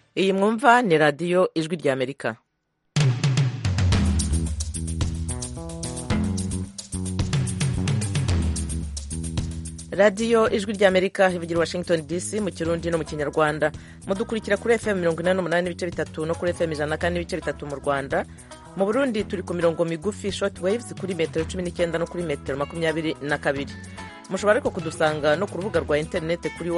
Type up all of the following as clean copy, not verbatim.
iyi mwumva ni radiyo ijwi ry'Amerika. radiyo ijwi ry'Amerika ivugira i Washington DC mu kirundi no mu kinyarwanda. Mudukurikira kuri FM 88 n'ibice bitatu no kuri FM 104 n'ibice bitatu mu Rwanda. Mu Burundi turi ku mirongo migufi short waves kuri metero 19 no kuri metero 22. Mushobora ariko kudusanga no ku rubuga rwa interineti kuri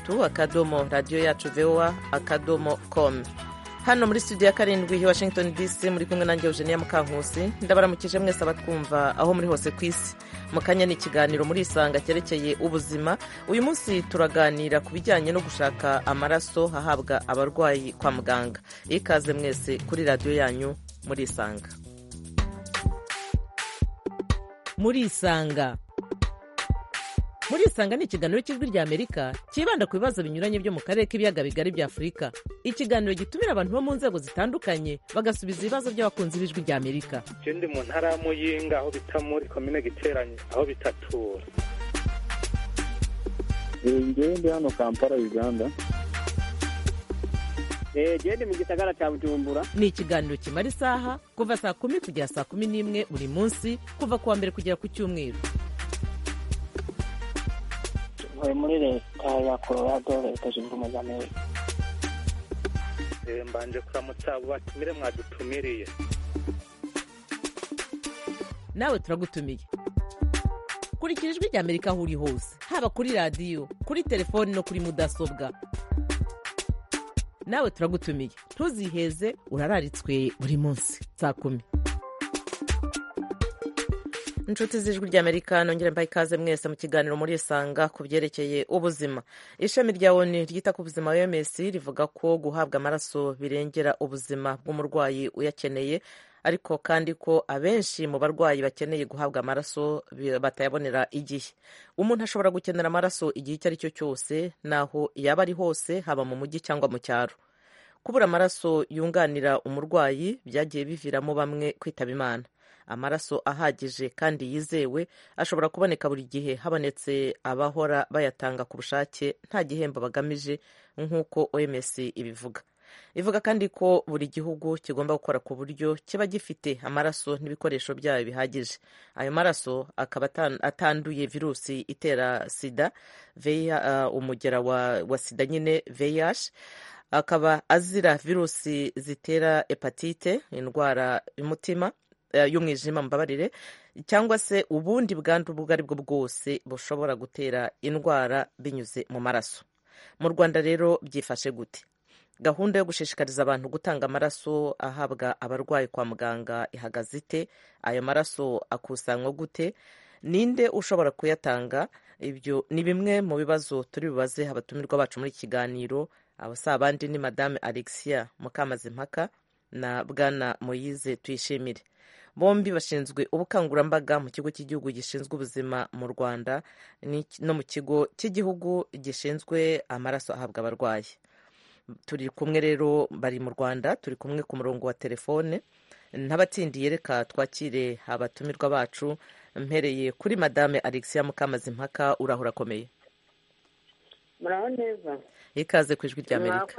wa3.radio.voa.com. Hano muri studio ya karindwi i Washington DC muri kumwe nanjye Eugenia Mukankusi. Ndabaramukije mwese abatwumva aho muri hose kw'isi. Mukanya ni ikiganiro muri isanga cyerekeye ubuzima. Uyu munsi turaganira ku bijyanye no gushaka amaraso ahabwa abarwayi kwa muganga. Ikaze mwese kuri radio yanyu muri isanga. Muri isanga ni ikiganiro cy'ijwi ry'Amerika kibanda ku bibazo binyuranye byo mu karere k'ibiyaga bigari bya Afurika. Ikiganiro gitumira abantu bo mu nzego zitandukanye bagasubiza ibibazo by'abakunzi b'ijwi ry'Amerika. Je ndi mu ntara ya Muyinga aho bita muri komine Giteranyi aho bitatura. Ndi hano Kampala Uganda. Je ndi mu gisagara cya Bujumbura. Ni ikiganiro kimara isaha kuva saa 10 kugera saa 11 buri munsi kuva kuwa mbere kugera ku cyumweru. Muri leta ya Colorado leta zunze ubumwe za Amerika. Mbanje kuramutsa abo batumire mwadutumiriye. Nawe turagutumiye. Kurikira ijwi ry'Amerika aho uri hose, haba kuri radio, kuri telefone no kuri mudasobwa. Nawe turagutumiye. Ntuziheze, urararitswe buri munsi saa 10. Inshuti z'ijwi ry'Amerika nongera mbaye ikaze mwese mu kiganiro muri isanga ku byerekeye ubuzima. Ishami rya ONU ryita ku buzima OMS rivuga ko guhabwa amaraso birengera ubuzima bw'umurwayi uyakeneye, ariko kandi ko abenshi mu barwayi bakeneye guhabwa amaraso batayabonera igihe. Umuntu ashobora gukenera amaraso igihe icyo ari cyo cyose, naho yaba ari hose, haba mu mujyi cyangwa mu cyaro. Kubura amaraso yunganira umurwayi byagiye biviramo bamwe kwitaba Imana. Amaraso ahagije kandi yizewe ashobora kuboneka buri gihe habonetse abahora bayatanga ku bushake nta gihembo bagamije, nk'uko OMS ibivuga. Ivuga kandi ko buri gihugu kigomba gukora ku buryo kiba gifite amaraso n'ibikoresho byayo bihagije. Ayo maraso akaba atanduye virusi itera sida, umugera wa sida nyine VIH, akaba azira virusi zitera hepatite, indwara y'umutima y'umwijima mbabarire, cyangwa se ubundi bwandu ubwo ari bwo bwose bushobora gutera indwara binyuze mu maraso. Mu Rwanda rero byifashe gute? Gahunda yo gushishikariza abantu gutanga amaraso ahabwa abarwayi kwa muganga ihagaze ite? Ayo maraso akusanywa gute? Ninde ushobora kuyatanga? Ibyo ni bimwe mu bibazo turi bubaze abatumirwa bacu muri kiganiro. Abasa abandi ni Madame Alexia Mukamazimpaka na Bwana Moise Tuyishimire. Bombi bashinzwe ubukangurambaga mu kigo cy'igihugu gishinzwe ubuzima mu Rwanda no mu kigo cy'igihugu gishinzwe amaraso ahabwa abarwayi. Turi kumwe rero, bari mu Rwanda, turi kumwe ku murongo wa telefone. Ntabatsindiye reka twakire abatumirwa bacu, mpereye kuri Madame Alexia Mukamazimpaka. Urahura komeye? Muraho neza. Ikaze ku ijwi ry'Amerika.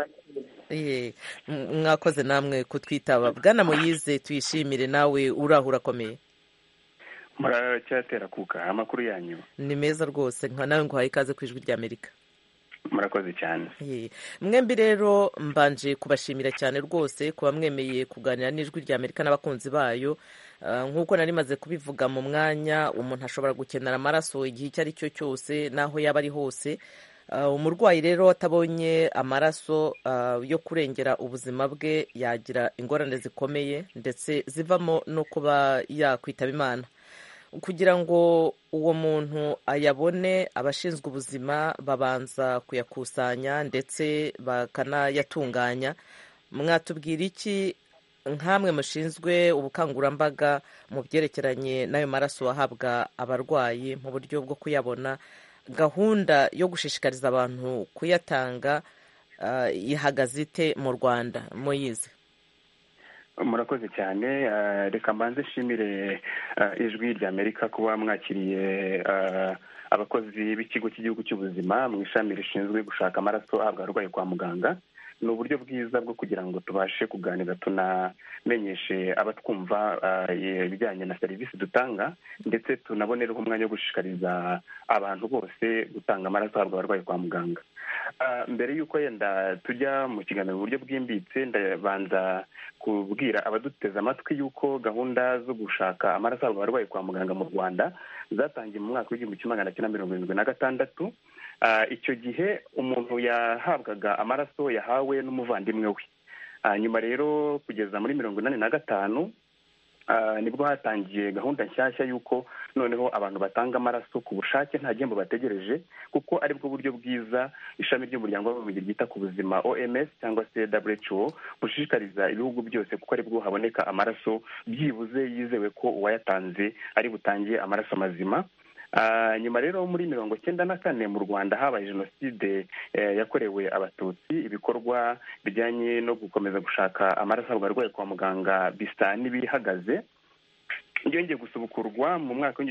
Mwakoze namwe kutwitaba. Bwana Moise Tuyishimire, nawe urahura komeye? Muracyatera kuka amakuru yanyu? Ni meza rwose, nawe nguhaye ikaze ku ijwi ry'Amerika. Murakoze cyane. Mwembi rero mbanje kubashimira cyane rwose kuba mwemeye kuganira n'ijwi ry'Amerika n'abakunzi bayo. Nk'uko nari maze kubivuga mu mwanya, umuntu ashobora gukenera amaraso igihe icyo ari cyo cyose naho yaba ari hose. Umurwayi rero atabonye amaraso yo kurengera ubuzima bwe yagira ingorane zikomeye ndetse zivamo no kuba yakwitaba Imana. Kugira ngo uwo muntu ayabone, abashinzwe ubuzima babanza kuyakusanya ndetse bakanayatunganya. Mwatubwira iki nkamwe mushinzwe ubukangurambaga mu byerekeranye n'ayo maraso ahabwa abarwayi mu buryo bwo kuyabona? Gahunda yo gushishikariza abantu kuyatanga ihagaze ite mu Rwanda? Moise. Murakoze cyane. Reka mbanze nshimire ijwi ry'Amerika kuba mwakiriye abakozi b'ikigo cy'igihugu cy'ubuzima mu ishami rishinzwe gushaka amaraso ahabwa abarwayi kwa muganga. ni uburyo bwiza bwo kugira ngo tubashe kuganira tunamenyeshe abatwumva ibijyanye na serivisi dutanga, ndetse tunabonereho umwanya wo gushishikariza abantu bose gutanga amaraso ahabwa abarwayi kwa muganga. Mbere y'uko yenda tujya mu kiganiro mu buryo bwimbitse, ndabanza kubwira abaduteze amatwi y'uko gahunda zo gushaka amaraso ahabwa abarwayi kwa muganga mu Rwanda zatangiye mu mwaka w'1976. Icyo gihe umuntu yahabwaga amaraso yahawe n'umuvandimwe we. Nyuma rero kugeza muri 1985 nibwo hatangiye gahunda nshyashya y'uko noneho abantu batanga amaraso ku bushake nta gihembo bategereje, kuko aribwo buryo bwiza ishami ry'umuryango w'abibumbye ryita ku buzima OMS cyangwa se WHO bushishikariza ibihugu byose, kuko aribwo haboneka amaraso byibuze yizewe ko uwayatanze ari butangiye amaraso mazima. Nyuma rero muri 1994 mu Rwanda habaye jenoside yakorewe abatutsi. Ibikorwa bijyanye no gukomeza gushaka amaraso ahabwa abarwayi kwa muganga bisa n'ibihagaze. Byongeye gusubukurwa mu mwaka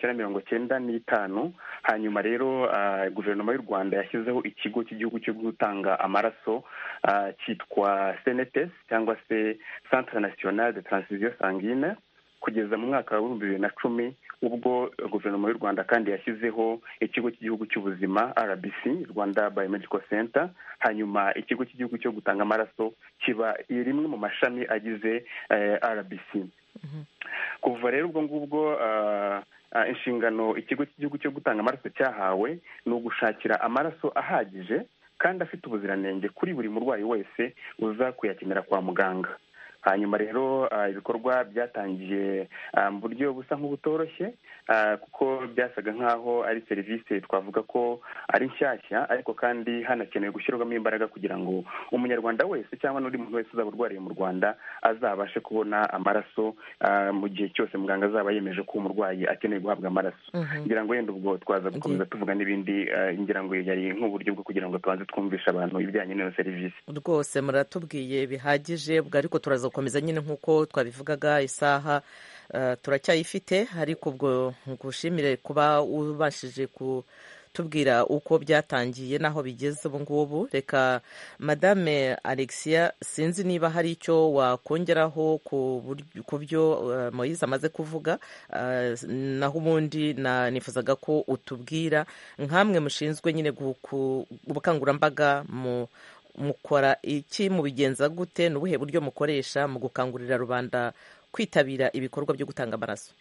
w'1995. Hanyuma rero guverinoma y'u Rwanda yashyizeho ikigo cy'igihugu cyo gutanga amaraso cyitwa CNTS cyangwa se Centre National de Transfusion Sanguine, kugeza mu mwaka wa 2010 ubwo guverinoma y'u Rwanda kandi yashyizeho ikigo cy'igihugu cy'ubuzima RBC, Rwanda Biomedical Center. Hanyuma ikigo cy'igihugu cyo gutanga amaraso kiba rimwe mu mashami agize RBC. Kuva rero ubwo ngubwo inshingano ikigo cy'igihugu cyo gutanga amaraso cyahawe ni ugushakira amaraso ahagije kandi afite ubuziranenge kuri buri murwayi wese uza kuyakenera kwa muganga. Hanyuma rero ibikorwa byatangiye mu buryo busa nk'ubutoroshye, kuko byasaga nk'aho ari serivisi twavuga ko ari nshyashya, ariko kandi hanakenewe gushyirwamo imbaraga kugira ngo umunyarwanda wese cyangwa n'undi muntu wese uzaba urwariye mu Rwanda azabashe kubona amaraso mu gihe cyose muganga azaba yemeje ko umurwayi akeneye guhabwa amaraso. Ngira ngo yenda ubwo twaza gukomeza tuvuga n'ibindi, ngira ngo yari nk'uburyo bwo kugira ngo tubanze twumvishe abantu ibijyanye n'iyo serivisi. Rwose muratubwiye bihagije, ubwo ariko turaza gukomeza nyine nk'uko twabivugaga. Isaha turacyayifite, ariko ubwo ngushimire kuba ubashije kutubwira uko byatangiye n'aho bigeze ubu ngubu. Reka Madame Alexia, sinzi niba hari icyo wakongeraho ku byo Moise amaze kuvuga, naho ubundi nifuzaga ko utubwira nk'amwe mushinzwe nyine ubukangurambaga mukora iki, mubigenza gute, n'ubuhe buryo mukoresha mu gukangurira rubanda kwitabira ibikorwa byo gutanga amaraso?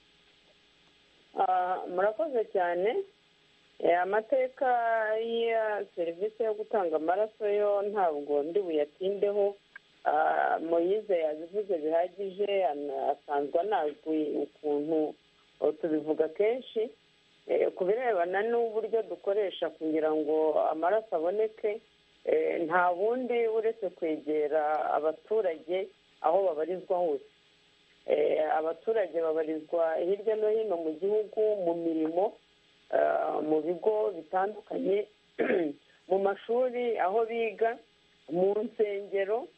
Murakoze cyane. Amateka ya serivisi yo gutanga amaraso yo ntabwo ndi buyatindeho. Moise yabivuze bihagije, asanzwe anazwi ukuntu tubivuga kenshi. Ku birebana n'uburyo dukoresha kugira ngo amaraso aboneke, nta bundi uretse kwegera abaturage aho babarizwa hose. Abaturage babarizwa hirya no hino mu gihugu, mu mirimo, mu bigo bitandukanye, mu mashuri aho biga, mu nsengero,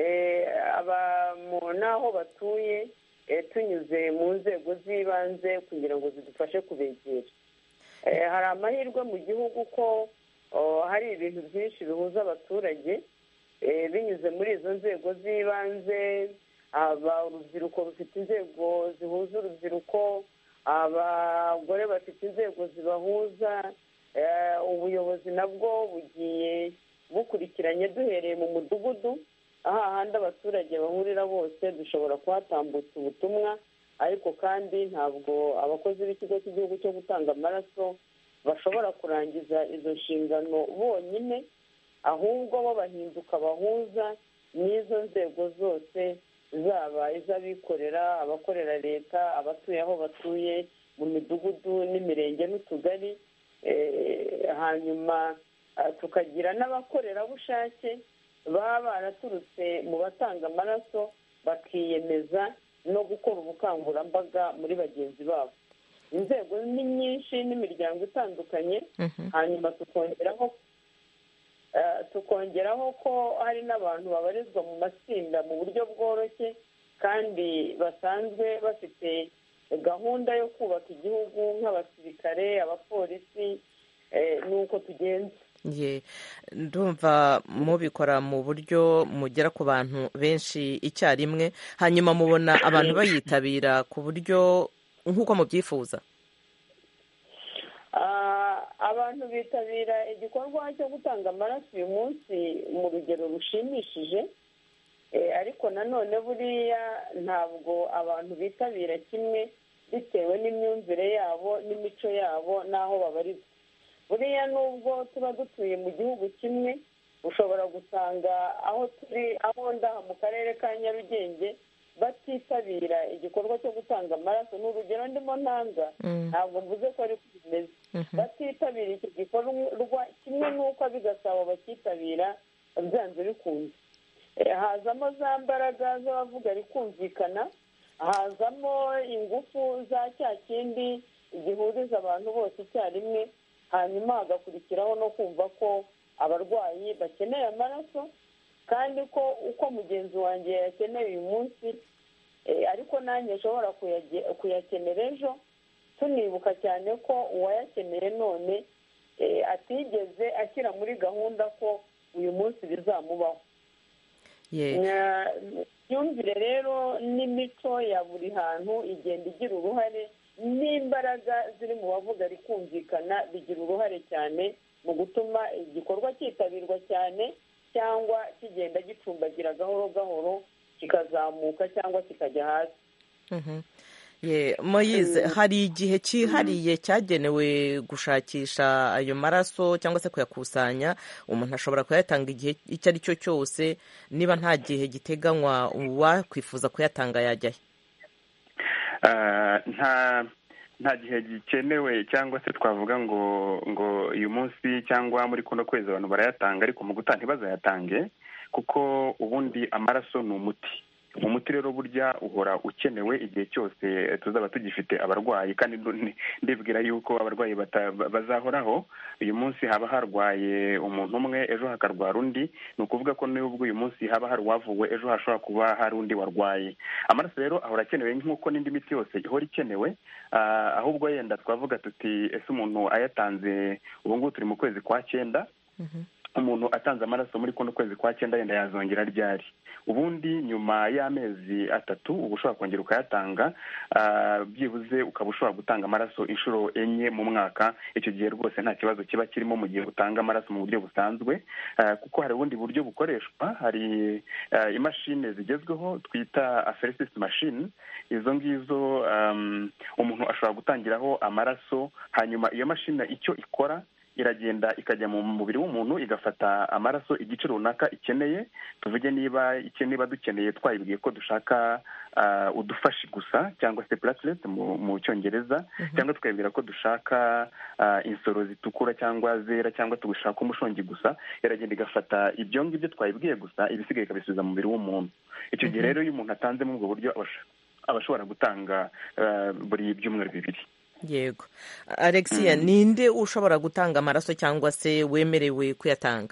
n'aho batuye, tunyuze mu nzego z'ibanze kugira ngo zidufashe kubegera. Hari amahirwe mu gihugu ko hari ibintu byinshi bihuza abaturage binyuze muri izo nzego z'ibanze. Urubyiruko rufite inzego zihuza urubyiruko, abagore bafite inzego zibahuza, ubuyobozi nabwo bugiye bukurikiranye duhereye mu mudugudu, ahandi abaturage bahurira bose dushobora kuhatambutsa ubutumwa. Ariko kandi ntabwo abakozi b'ikigo cy'igihugu cyo gutanga amaraso bashobora kurangiza izo nshingano bonyine, ahubwo bo bahinduka bahuza n'izo nzego zose, zaba iz'abikorera, abakorera leta, abatuye aho batuye mu midugudu n'imirenge n'utugari. Hanyuma tukagira n'abakorerabushake baba baraturutse mu batanga amaraso bakiyemeza no gukora ubukangurambaga muri bagenzi babo. Inzego ni nyinshi n'imiryango itandukanye. Hanyuma tukongeraho ko hari n'abantu babarizwa mu matsinda mu buryo bworoshye kandi basanzwe bafite gahunda yo kubaka igihugu nk'abasirikare, abapolisi, n'uko tugenza. ndumva mubikora mu buryo mugera ku bantu benshi icyarimwe, hanyuma mubona abantu bayitabira ku buryo nk'uko mubyifuza? Abantu bitabira igikorwa cyo gutanga amaraso uyu munsi mu rugero rushimishije, ariko nanone buriya ntabwo abantu bitabira kimwe bitewe n'imyumvire yabo n'imico yabo n'aho babarizwa. buriya nubwo tuba dutuye mu gihugu kimwe, ushobora gusanga aho turi aho ndaha mu karere ka Nyarugenge batitabira igikorwa cyo gutanga amaraso. ni urugero ndimo ntanga, ntabwo mvuze ko ari bimeze. batitabira icyo gikorwa kimwe n'uko bigasaba bakitabira byanze bikunze. hazamo za mbaraga z'abavuga rikumvikana, hazamo ingufu za cya kindi gihuriza abantu bose icyarimwe, hanyuma hagakurikiraho no kumva ko abarwayi bakeneye amaraso, kandi ko uko mugenzi wanjye yakeneye uyu munsi ariko nanjye nshobora kuyakenera ejo, tunibuka cyane ko uwayakeneye none atigeze ashyira muri gahunda ko uyu munsi bizamubaho. imyumvire rero n'imico ya buri hantu igenda igira uruhare, n'imbaraga ziri mu bavuga rikumvikana bigira uruhare cyane mu gutuma igikorwa cyitabirwa cyane, cyangwa kigenda gicumbagira gahoro gahoro kikazamuka cyangwa kikajya hasi. Moyize, hari igihe cyihariye cyagenewe gushakisha ayo maraso cyangwa se kuyakusanya? umuntu ashobora kuyatanga igihe icyo ari cyo cyose? niba nta gihe giteganywa uwakwifuza kuyatanga yajyahe? nta gihe gikenewe, cyangwa se twavuga ngo uyu munsi cyangwa muri kuno kwezi abantu barayatanga, ariko mu gutaha ntibazayatange, kuko ubundi amaraso ni umuti rero burya uhora ukenewe igihe cyose tuzaba tugifite abarwayi, kandi ndibwira yuko abarwayi bazahoraho. uyu munsi haba harwaye umuntu umwe, ejo hakarwara undi. ni ukuvuga ko nubwo uyu munsi haba hari uwavuwe, ejo hashobora kuba hari undi warwaye. amaraso rero ahora akenewe nk'uko n'indi miti yose ihora ikenewe, ahubwo yenda twavuga tuti ese umuntu ayatanze, ubu ngubu turi mu kwezi kwa 9, umuntu atanze amaraso muri kuno kwezi kwa 9 yenda yazongera ryari? ubundi nyuma y'amezi 3 uba ushobora kongera ukayatanga, byibuze ukaba ushobora gutanga amaraso inshuro 4 mu mwaka. icyo gihe rwose nta kibazo kiba kirimo mu gihe utanga amaraso mu buryo busanzwe, kuko hari ubundi buryo bukoreshwa. hari imashini zigezweho twita apheresis machine. izo ngizo umuntu ashobora gutangiraho amaraso, hanyuma iyo mashini icyo ikora, iragenda ikajya mu mubiri w'umuntu igafata amaraso igice runaka ikeneye. tuvuge niba dukeneye, twayibwiye ko dushaka udufashi gusa cyangwa se platelets mu cyongereza, cyangwa twabwira ko dushaka insoro zitukura cyangwa zera, cyangwa tugashaka umushongi gusa, iragenda igafata ibyo ngibyo twayibwiye gusa, ibisigaye ikabisubiza mu mubiri w'umuntu. icyo gihe rero iyo umuntu atanze muri ubwo buryo aba ashobora gutanga buri byumweru 2. Yego. Alexia, ninde ushobora gutanga amaraso cyangwa se wemerewe kuyatanga?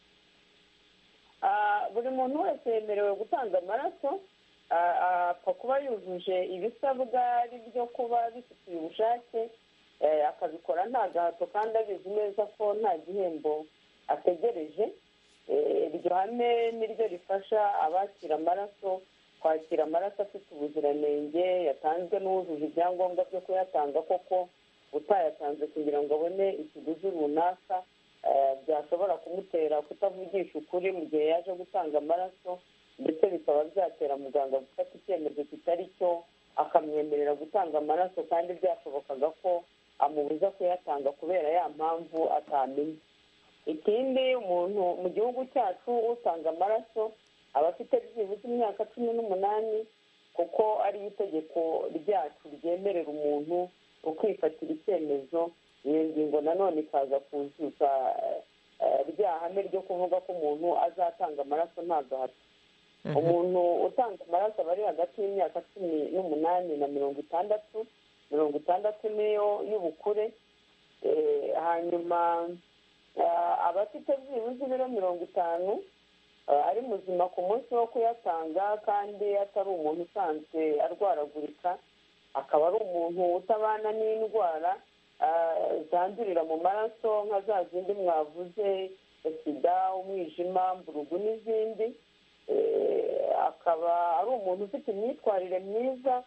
buri muntu wese yemerewe gutanga amaraso, apfa kuba yujuje ibisabwa ari byo kuba bifitiye ubushake, akabikora nta gahato kandi abizi neza ko nta gihembo ategereje. iryo hame niryo rifasha abakira amaraso kwakira amaraso afite ubuziranenge, yatanzwe n'uwujuje ibyangombwa byo kuyatanga koko. utayatanze kugira ngo abone ikiguzi runaka byashobora kumutera kutavugisha ukuri mu gihe yaje gutanga amaraso, ndetse bikaba byatera muganga gufata icyemezo kitari cyo, akamwemerera gutanga amaraso kandi byashobokaga ko amubuza kuyatanga kubera ya mpamvu atamenye. ikindi, umuntu mu gihugu cyacu utanga amaraso aba afite byibuze imyaka 18, kuko ari itegeko ryacu ryemerera umuntu ukwifatira icyemezo. iyo ngingo nanone ikaza kuzuza rya hame ryo kuvuga ko umuntu azatanga amaraso nta gahato. umuntu utanga amaraso aba ari hagati y'imyaka 18 na 60. 60 niyo y'ubukure. hanyuma abafite byibuze ibiro 50 ari muzima ku munsi wo kuyatanga, kandi atari umuntu usanzwe arwaragurika, akaba ari umuntu utabana n'indwara, zandurira mu maraso nka za zindi mwavuze, sida, umwijima, mburugu n'izindi. Akaba ari umuntu ufite imyitwarire myiza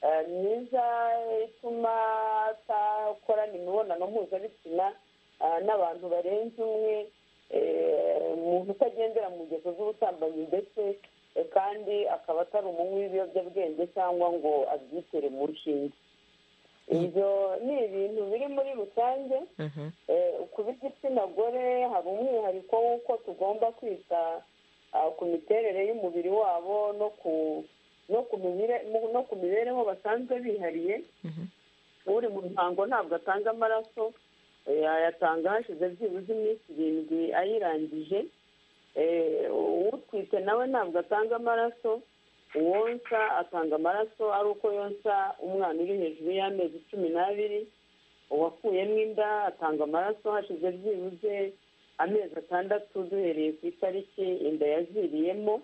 ituma atakorana imibonano mpuzabitsina n'abantu barenze umwe, umuntu utagendera mu ngeso z'ubusambanyi, ndetse kandi akaba atari umunywi w'ibiyobyabwenge cyangwa ngo abyitere mu nshinge. ibyo ni ibintu biri muri rusange. ku b'igitsina gore hari umwihariko w'uko tugomba kwita ku miterere y'umubiri wabo no ku mibereho basanzwe bihariye. uri mu mihango ntabwo atanga amaraso, yayatanga hashize byibuze iminsi 7 ayirangije. utwite nawe ntabwo atanga amaraso, uwonsa atanga amaraso ari uko yonsa umwana uri hejuru y'amezi 12. uwakuyemo inda atanga amaraso hashize byibuze amezi 6 duhereye ku itariki inda yaziriyemo.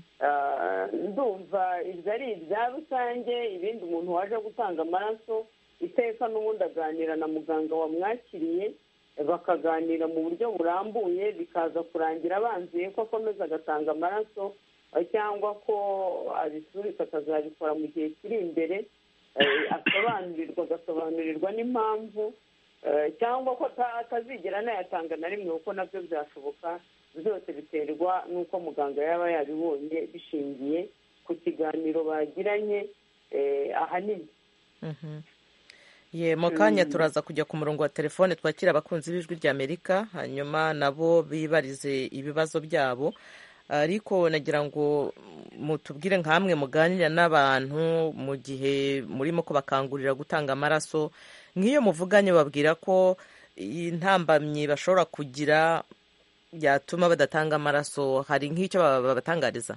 ndumva ibyo ari ibya rusange. ibindi umuntu waje gutanga amaraso iteka n'ubundi aganira na muganga wamwakiriye, bakaganira mu buryo burambuye, bikaza kurangira banzuye ko akomeza agatanga amaraso cyangwa ko abisubika akazabikora mu gihe kiri imbere, agasobanurirwa n'impamvu, cyangwa ko atazigera anayatanga na rimwe, kuko nabyo byashoboka. byose biterwa n'uko muganga yaba yabibonye bishingiye ku kiganiro bagiranye ahanini. mu kanya turaza kujya ku murongo wa telefone twakira abakunzi b'ijwi ry'Amerika, hanyuma nabo bibarize ibibazo byabo. ariko nagira ngo mutubwire nk'amwe muganira n'abantu mu gihe murimo kubakangurira gutanga amaraso, nk'iyo muvuganye babwira ko intambamyi bashobora kugira yatuma badatanga amaraso, hari nk'icyo babatangariza?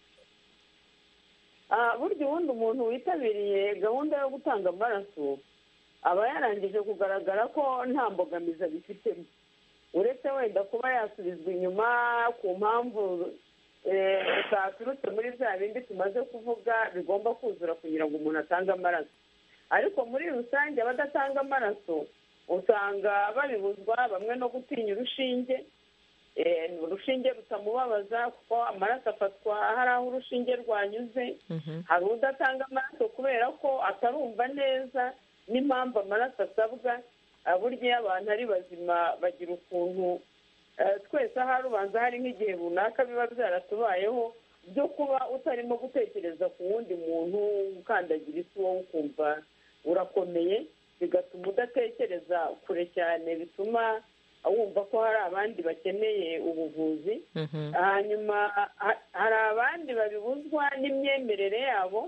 burya ubundi umuntu witabiriye gahunda yo gutanga amaraso aba yarangije kugaragara ko nta mbogamizi abifitemo, uretse wenda kuba yasubizwa inyuma ku mpamvu zaturutse muri bya bindi tumaze kuvuga bigomba kuzura kugira ngo umuntu atange amaraso. ariko muri rusange abadatanga amaraso usanga babibuzwa, bamwe no gutinya urushinge rutamubabaza kuko amaraso afatwa hari aho urushinge rwanyuze. hari udatanga amaraso kubera ko atarumva neza n'impamvu amaraso asabwa. burya iyo abantu ari bazima bagira ukuntu twese ahari ubanza hari nk'igihe runaka biba byaratubayeho byo kuba utarimo gutekereza ku wundi muntu, ukandagira isi wowe ukumva urakomeye, bigatuma udatekereza kure cyane, bituma wumva ko hari abandi bakeneye ubuvuzi. hanyuma hari abandi babibuzwa n'imyemerere yabo.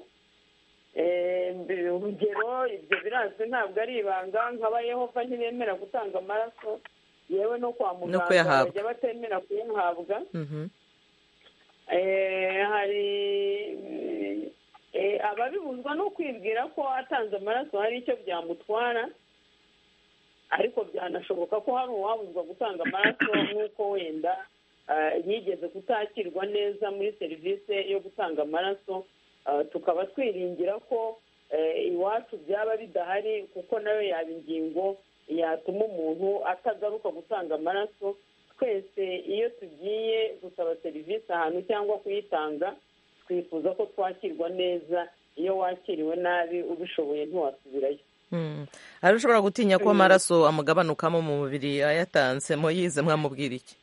urugero, ibyo birazwi ntabwo ari ibanga, nk'abayehova ntibemera gutanga amaraso, yewe no kwa muganga bajya batemera kuyahabwa. hari ababibuzwa no kwibwira ko atanze amaraso hari icyo byamutwara, ariko byanashoboka ko hari uwabuzwa gutanga amaraso nk'uko wenda yigeze kutakirwa neza muri serivisi yo gutanga amaraso. tukaba twiringira ko iwacu byaba bidahari, kuko nayo yaba ingingo yatuma umuntu atagaruka gutanga amaraso. twese iyo tugiye gusaba serivisi ahantu cyangwa kuyitanga, twifuza ko twakirwa neza. iyo wakiriwe nabi ubishoboye ntiwasubirayo. hari ushobora gutinya ko amaraso amugabanukamo mu mubiri ayatanze, yize mwamubwira iki?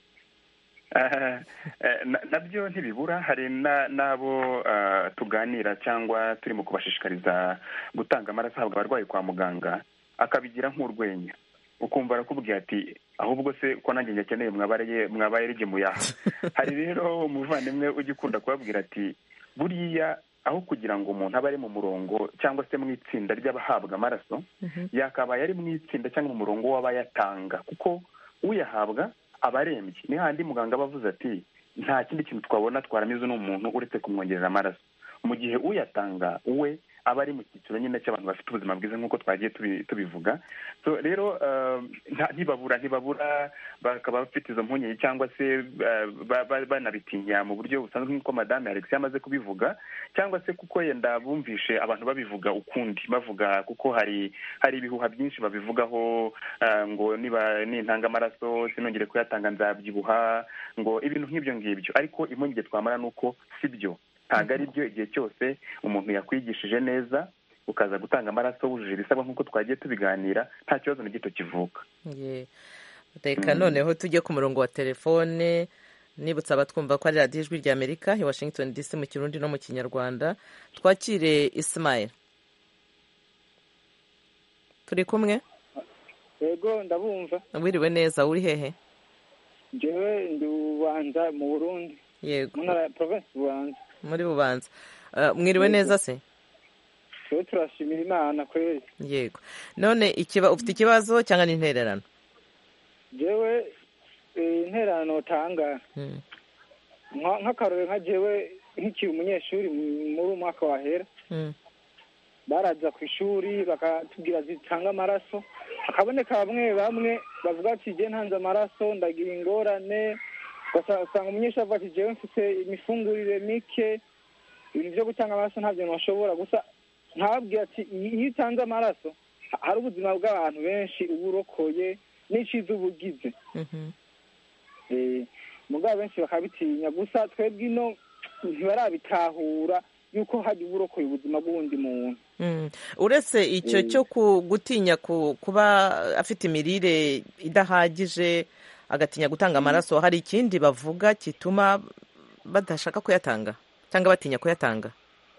nabyo ntibibura. hari n'abo tuganira cyangwa turimo kubashishikariza gutanga amaraso ahabwa abarwayi kwa muganga, akabigira nk'urwenya, ukumva arakubwira ati ahubwo se ko nanjye nyakeneye mwabaye rigemuyaha. hari rero umuvandimwe ujya ukunda kubabwira ati buriya aho kugira ngo umuntu abe ari mu murongo cyangwa se mu itsinda ry'abahabwa amaraso, yakabaye ari mu itsinda cyangwa mu murongo w'abayatanga, kuko uyahabwa aba arembye. ni handi muganga aba avuze ati nta kindi kintu twabona twaramize n'umuntu uretse kumwongerera amaraso, mu gihe uyatanga we aba ari mu cyiciro nyine cy'abantu bafite ubuzima bwiza nk'uko twagiye tubivuga. So rero ntibabura bakaba bafite izo mpungenge cyangwa se banabitinya mu buryo busanzwe nk'uko madame Alexia amaze kubivuga, cyangwa se kuko yenda bumvishe abantu babivuga ukundi, bavuga kuko hari ibihuha byinshi babivugaho, ngo niba nintanga amaraso sinongere kuyatanga nzabyibuha, ngo ibintu nk'ibyo ngibyo. Ariko impungenge twamara ni uko si byo, ntabwo ari byo. Igihe cyose umuntu yakwigishije neza ukaza gutanga amaraso wujuje ibisabwa nk'uko twagiye tubiganira, nta kibazo na gito kivuka. Reka noneho tujye ku murongo wa telefone. Nibutsa abatwumva ko ari radiyo ijwi rya Amerika i Washington DC mu Kirundi no mu Kinyarwanda. Twakire Ismail. Turi kumwe? Yego, ndabumva. Wiriwe neza, uri hehe? Jewe ndi Bubanza mu Burundi. Yego. Mu ntara ya province Bubanza. Muri Bubanza. Mwiriwe neza se? Twe turashimira Imana kweli. Yego. None ufite ikibazo cyangwa ni intererano? Jewe intererano tanga. Nk'akarore nka jewe nk'ikiri umunyeshuri muri umwaka wahera. Baraza ku ishuri bakatubwira zitanga amaraso, hakaboneka bamwe bavuga ati je ntanze amaraso ndagira ingorane, ugasanga umunyeshuri avuga ati jewe mfite imifungurire mike, ibintu byo gutanga amaraso ntabyo ntashobora. Gusa ntababwira ati iyo utanze amaraso hari ubuzima bw'abantu benshi uba urokoye n'iciza uba ugize. Mugabo benshi bakabitinya, gusa twebwe ino ntibarabitahura yuko hari uburokoye ubuzima bw'uwundi muntu. Uretse icyo cyo gutinya kuba afite imirire idahagije agatinya gutanga amaraso, hari ikindi bavuga kituma badashaka kuyatanga cyangwa batinya kuyatanga?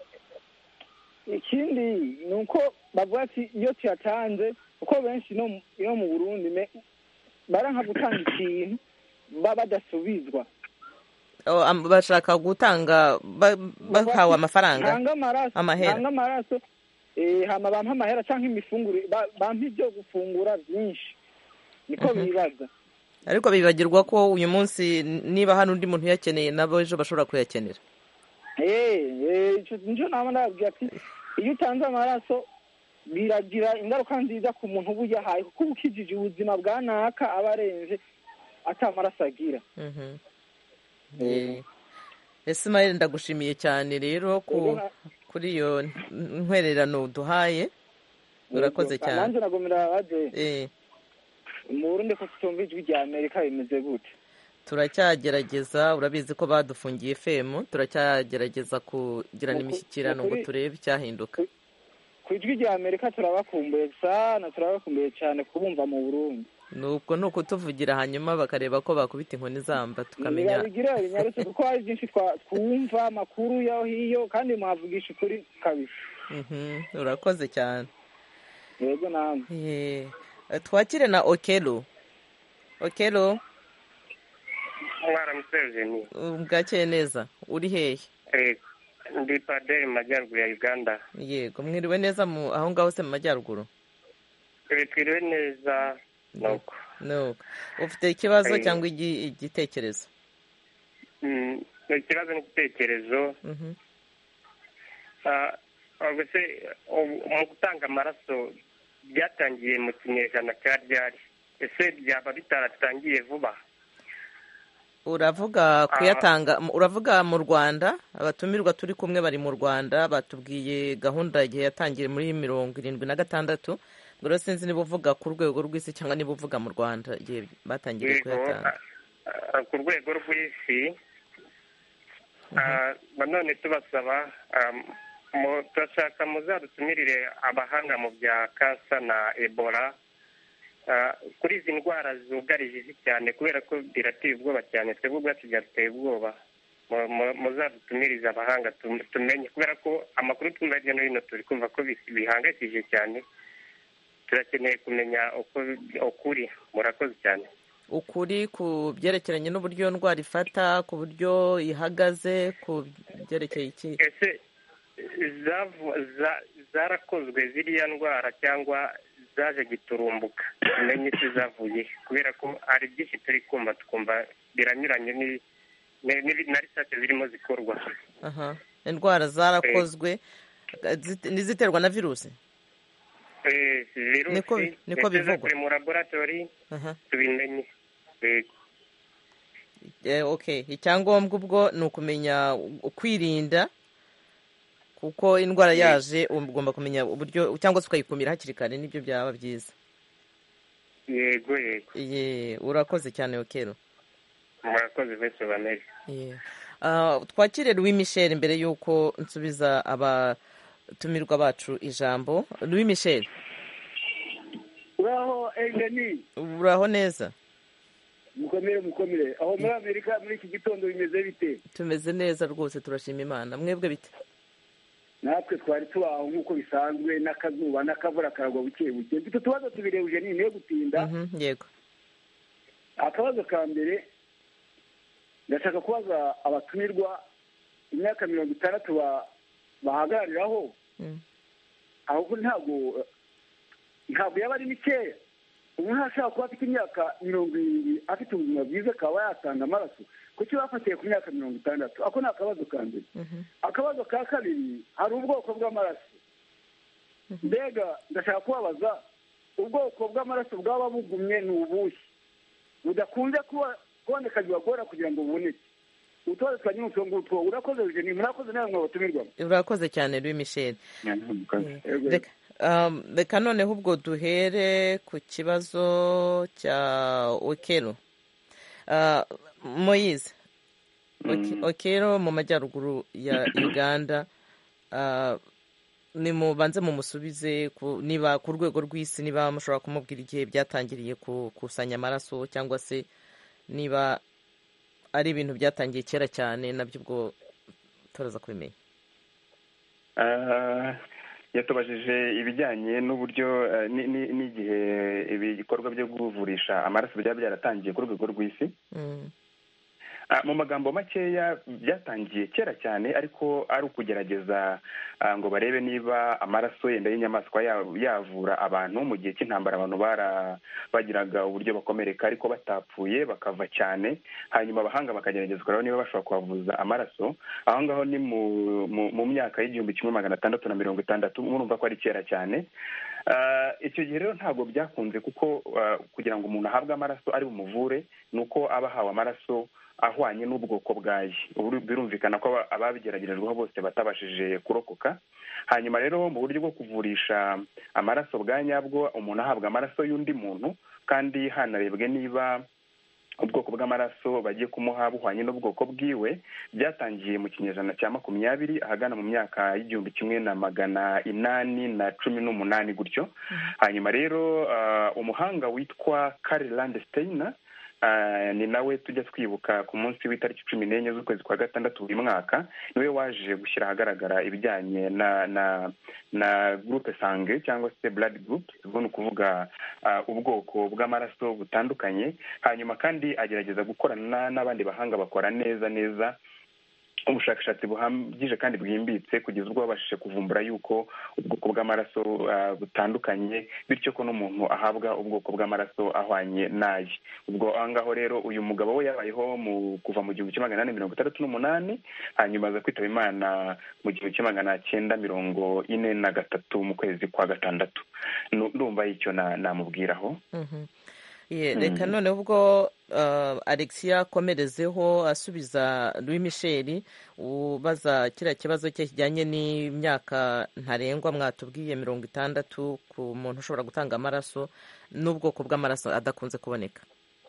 Ikindi ni uko bavuga ati iyo tuyatanze, uko benshi no mu Burundi baranka gutanga ikintu badasubizwa. Bashaka gutanga bahawe amafaranga, amaraso hama bampa amahera cyangwa imifunguro, bampa ibyo gufungura byinshi, niko bibaza. Ariko bibagirwa ko uyu munsi niba hari undi muntu uyakeneye nabo ejo bashobora kuyakenera. Nico nama ndababwira ati iyo utanze amaraso biragira ingaruka nziza ku muntu uba uyahaye, kuko uba ukijije ubuzima bwa naka aba arenze ata amaraso agira. Ismail, ndagushimiye cyane rero kuri iyo ntwererano duhaye. Urakoze cyane. Nanjye nagomera baje mu Burundi ko tutumva ijwi rya Amerika bimeze gute. Turacyagerageza, urabizi ko badufungiye FM, turacyagerageza kugirana imishyikirano ngo turebe icyahinduka. Ku ijwi rya Amerika turabakumbuye cyane kubumva mu Burundi. Nubwo ni ukutuvugira hanyuma bakareba ko bakubita inkoni zamba tukamenya. Bigira binyarutse kuko hari byinshi twumva amakuru yaho hiyo kandi mwavugisha ukuri kabisa. Urakoze cyane. Yego namwe. Twakire na Okelo. Mwaramutse ni. Bwakeye neza. Uri hehe? Ndi Paderi mu majyaruguru ya Uganda. Yego, mwiriwe neza aho ngaho se mu majyaruguru? Twiriwe neza. Nuko. Ufite ikibazo cyangwa igitekerezo? Ikibazo n'igitekerezo. Mu gutanga amaraso byatangiye mu kinyejana cya ryari? Ese byaba bitaratangiye vuba? Uravuga kuyatanga, uravuga mu Rwanda? Abatumirwa turi kumwe bari mu Rwanda, batubwiye gahunda igihe yatangiye muri 76. Ngo sinzi niba uvuga ku rwego rw'isi cyangwa niba uvuga mu Rwanda igihe batangiye kuyatanga. Ku rwego rw'isi. None tubasaba turashaka muzadutumirire abahanga mu bya kansa na Ebola kuri izi ndwara zugarije isi cyane, kubera ko birateye ubwoba cyane, twebwe ubwacu byateye ubwoba. Muzadutumirize abahanga tumenye, kubera ko amakuru twumva hirya no hino turi kumva ko bihangayikishije cyane. Turakeneye kumenya ukuri. Murakoze cyane. Ukuri ku byerekeranye n'uburyo ndwara ifata, ku buryo ihagaze, ku byerekeye iki? Ese zarakozwe ziriya ndwara cyangwa zaje giturumbuka? Tumenye isi zavuye, kubera ko hari byinshi turi kumva tukumva biranyuranye na research zirimo zikorwa. Indwara zarakozwe n'iziterwa na virusi niko bivugwa mu laboratori tubimenye. Okay, icyangombwa ubwo ni ukumenya kwirinda, kuko indwara yaje ugomba kumenya uburyo cyangwa se ukayikumira hakiri kare, nibyo byaba byiza. Yego urakoze cyane Okelo. Murakoze Voice of America. Twakire Louis Michel mbere y'uko nsubiza abatumirwa bacu ijambo. Louis Michel, uraho Engeni? Uraho neza? Mukomere aho muri Amerika muri iki gitondo bimeze bite? Tumeze neza rwose, turashima Imana. Mwebwe bite? Natwe twari tubaho nk'uko bisanzwe, n'akazuba n'akavura karagwa buke buke. Mfite utubazo tubiri Eugenie, niyo gutinda. Yego. Akabazo ka mbere, ndashaka kubaza abatumirwa imyaka 60 bahagarariraho, ahubwo ntabwo yaba ari mikeya. Umuntu ashaka kuba afite imyaka 20 afite ubuzima bwiza akaba yatanga amaraso, kuki bafatiye ku myaka 60? Ako ni akabazo ka mbere. Akabazo ka kabiri, hari ubwoko bw'amaraso. Mbega ndashaka kubabaza, ubwoko bw'amaraso bwaba bugumye ni ubuhe budakunze kuboneka bibagora kugira ngo buboneke? Utubazo twa nyinshi ngutwo. Urakoze Eugenie, murakoze nawe mwabatumirwa. Urakoze cyane Louis Michel. Reka noneho ubwo duhere ku kibazo cya Okelo. Moise, Okelo mu majyaruguru ya Uganda, nimubanze mumusubize niba ku rwego rw'isi, niba mushobora kumubwira igihe byatangiriye gukusanya amaraso, cyangwa se niba ari ibintu byatangiye kera cyane, nabyo ubwo turaza kubimenya. yatubajije ibijyanye n'uburyo n'igihe ibikorwa byo kuvurisha amaraso byaba byaratangiye ku rwego rw'isi. Mu magambo makeya, byatangiye kera cyane, ariko ari ukugerageza ngo barebe niba amaraso yenda y'inyamaswa yavura abantu mu gihe cy'intambara. Abantu bagiraga uburyo bakomereka ariko batapfuye bakava cyane, hanyuma abahanga bakagerageza kureba niba bashobora kubavuza amaraso. Aho ngaho ni mu myaka y'1660, murumva ko ari kera cyane. Icyo gihe rero ntabwo byakunze, kuko kugira ngo umuntu ahabwe amaraso ari bumuvure ni uko aba ahawe amaraso ahwanye n'ubwoko bwayo. Birumvikana ko ababigeragerejweho bose batabashije kurokoka. Hanyuma rero mu buryo bwo kuvurisha amaraso bwa nyabwo, umuntu ahabwa amaraso y'undi muntu, kandi hanarebwe niba ubwoko bw'amaraso bagiye kumuha buhwanye n'ubwoko bwiwe. Byatangiye mu kinyejana cya 20, ahagana mu myaka y'1818 gutyo. Hanyuma rero umuhanga witwa Karl Landsteiner, ni nawe tujya twibuka ku munsi w'itariki 14 z'ukwezi kwa gatandatu buri mwaka, niwe waje gushyira ahagaragara ibijyanye na groupe sange cyangwa se blood group, ubwo ni ukuvuga ubwoko bw'amaraso butandukanye. Hanyuma kandi agerageza gukorana n'abandi bahanga bakora neza ubushakashatsi buhagije kandi bwimbitse, kugeza ubwo babashije kuvumbura yuko ubwoko bw'amaraso butandukanye, bityo ko n'umuntu ahabwa ubwoko bw'amaraso ahwanye naye. Ubwo ahangaho rero uyu mugabo we yabayeho kuva mu 1868, hanyuma aza kwitaba Imana mu 1943 mu kwezi kwa gatandatu. Ndumva icyo namubwiraho. Reka noneho ubwo Alexia akomerezeho asubiza Louis Michel ubaza kiriya kibazo cye kijyanye n'imyaka ntarengwa mwatubwiye 60 ku muntu ushobora gutanga amaraso n'ubwoko bw'amaraso adakunze kuboneka.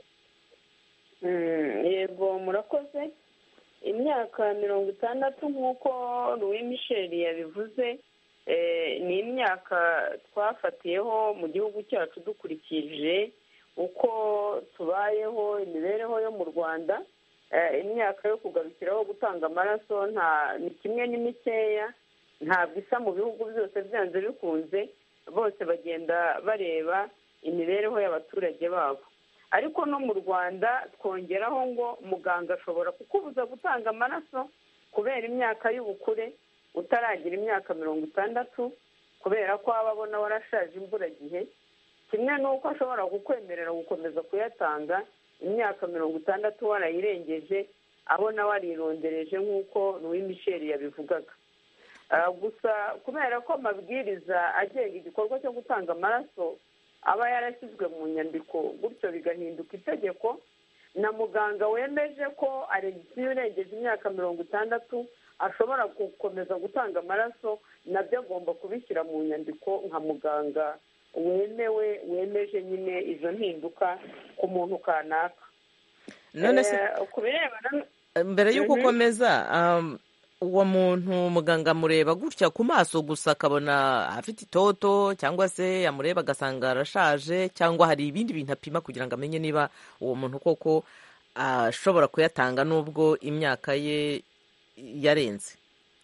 Yego, murakoze. Imyaka 60 nk'uko Louis Michel yabivuze, ni imyaka twafatiyeho mu gihugu cyacu dukurikije uko tubayeho, imibereho yo mu Rwanda. Imyaka yo kugarukiraho gutanga amaraso ni kimwe n'imikeya, ntabwo isa mu bihugu byose byanze bikunze. Bose bagenda bareba imibereho y'abaturage babo, ariko no mu Rwanda twongeraho ngo muganga ashobora kukubuza gutanga amaraso kubera imyaka y'ubukure, utaragira imyaka 60, kubera ko aba abona warashaje imburagihe. Kimwe n'uko ashobora kukwemerera gukomeza kuyatanga imyaka 60 warayirengeje, abona warirondereje nk'uko Louis Michel yabivugaga. gusa kubera ko amabwiriza agenga igikorwa cyo gutanga amaraso aba yarashyizwe mu nyandiko gutyo bigahinduka itegeko, na muganga wemeje ko arengeje urengeje imyaka 60 ashobora gukomeza gutanga amaraso, nabyo agomba kubishyira mu nyandiko nka muganga wemeje nyine izo mpinduka ku muntu kanaka. none se mbere y'uko ukomeza, uwo muntu muganga amureba gutya ku maso gusa akabona afite itoto, cyangwa se yamureba agasanga arashaje, cyangwa hari ibindi bintu apima kugira ngo amenye niba uwo muntu koko ashobora kuyatanga nubwo imyaka ye yarenze?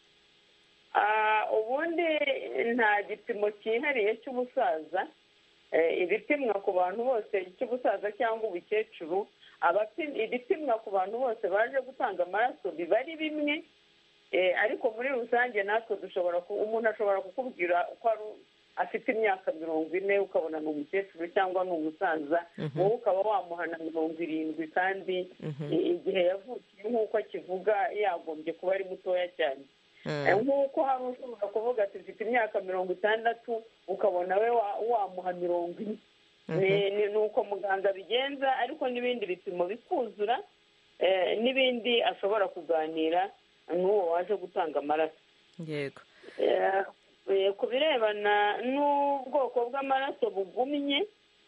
Ubundi nta gipimo cyihariye cy'ubusaza, ibipimwa ku bantu bose cy'ubusaza cyangwa ubukecuru, ibipimwa ku bantu bose baje gutanga amaraso biba ari bimwe, ariko muri rusange natwe umuntu ashobora kukubwira ko afite imyaka 40 ukabona ni umukecuru cyangwa ni umusaza, wowe ukaba wamuhana 70 kandi igihe yavukiye nk'uko akivuga yagombye kuba ari mutoya cyane. Nk'uko hari ushobora kuvuga ati mfite imyaka 60 ukabona we wamuha 40. Ni uko muganga bigenza, ariko n'ibindi bipimo bikuzura, n'ibindi ashobora kuganira n'uwo waje gutanga amaraso. Yego. Ku birebana n'ubwoko bw'amaraso bugumye,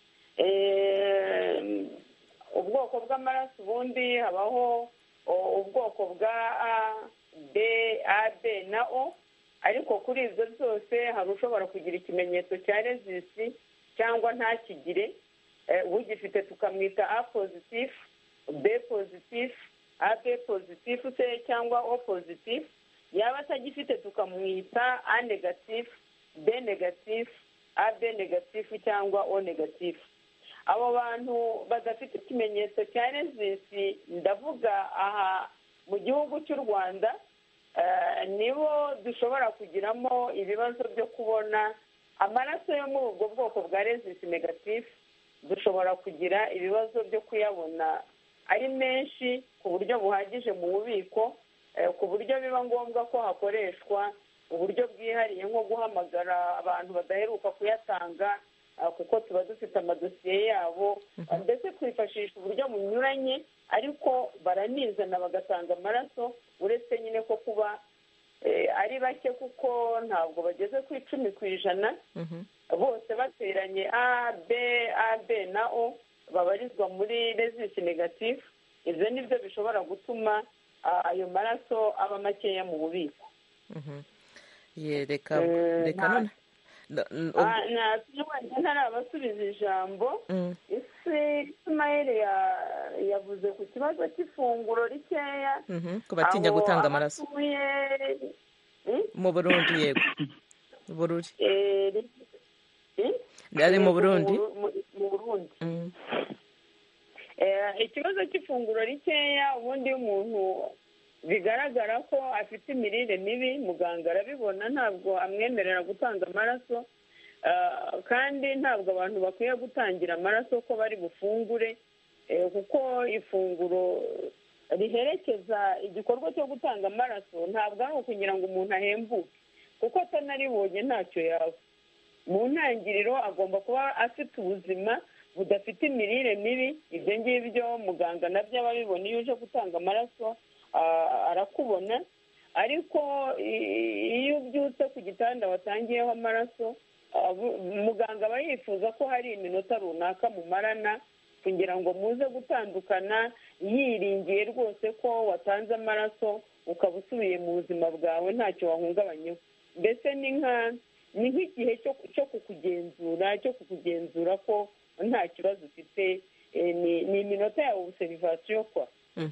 ubwoko bw'amaraso ubundi habaho ubwoko bwa A, B na O, ariko kuri ibyo byose hari ushobora kugira ikimenyetso cya resisi cyangwa ntakigire. Ugifite tukamwita A positif, B positif, AB positif se cyangwa O positif. Yaba atagifite tukamwita A negatif, B negatif, AB negatif cyangwa O negatif. Abo bantu badafite ikimenyetso cya resisi, ndavuga aha mu gihugu cy'u Rwanda, nibo dushobora kugiramo ibibazo byo kubona amaraso yo muri ubwo bwoko bwa resisi negatif. Dushobora kugira ibibazo byo kuyabona ari menshi ku buryo buhagije mu bubiko, ku buryo biba ngombwa ko hakoreshwa uburyo bwihariye nko guhamagara abantu badaheruka kuyatanga, kuko tuba dufite amadosiye yabo, ndetse twifashisha uburyo bunyuranye, ariko baranizana bagatanga amaraso, uretse nyine ko kuba ari bake kuko ntabwo bageze ku 10%, bose bateranye A, B na O babarizwa muri resisi negatif. Ibyo nibyo bishobora gutuma ayo maraso aba makeya mu bubiko. Reka none ntarabasubiza ijambo. Ismael yavuze ku kibazo cy'ifunguro rikeya ku batinya gutanga amaraso mu Burundi. Yego, Bururi ari mu Burundi. Ikibazo cy'ifunguro rikeya, ubundi umuntu bigaragara ko afite imirire mibi, muganga arabibona, ntabwo amwemerera gutanga amaraso, kandi ntabwo abantu bakwiye gutangira amaraso ko bari bufungure, kuko ifunguro riherekeza igikorwa cyo gutanga amaraso ntabwo ari ukugira ngo umuntu ahembuke, kuko atanaribonye ntacyo yaba. Mu ntangiriro agomba kuba afite ubuzima budafite imirire mibi. Ibyo ngibyo muganga nabyo aba abibona, iyo uje gutanga amaraso arakubona. Ariko iyo ubyutse ku gitanda watangiyeho amaraso, muganga aba yifuza ko hari iminota runaka mumarana kugira ngo muze gutandukana, yiringiye rwose ko watanze amaraso ukaba usubiye mu buzima bwawe ntacyo wahungabanyeho. Mbese ni nk'igihe cyo kukugenzura ko nta kibazo ufite, ni iminota ya observation kwa.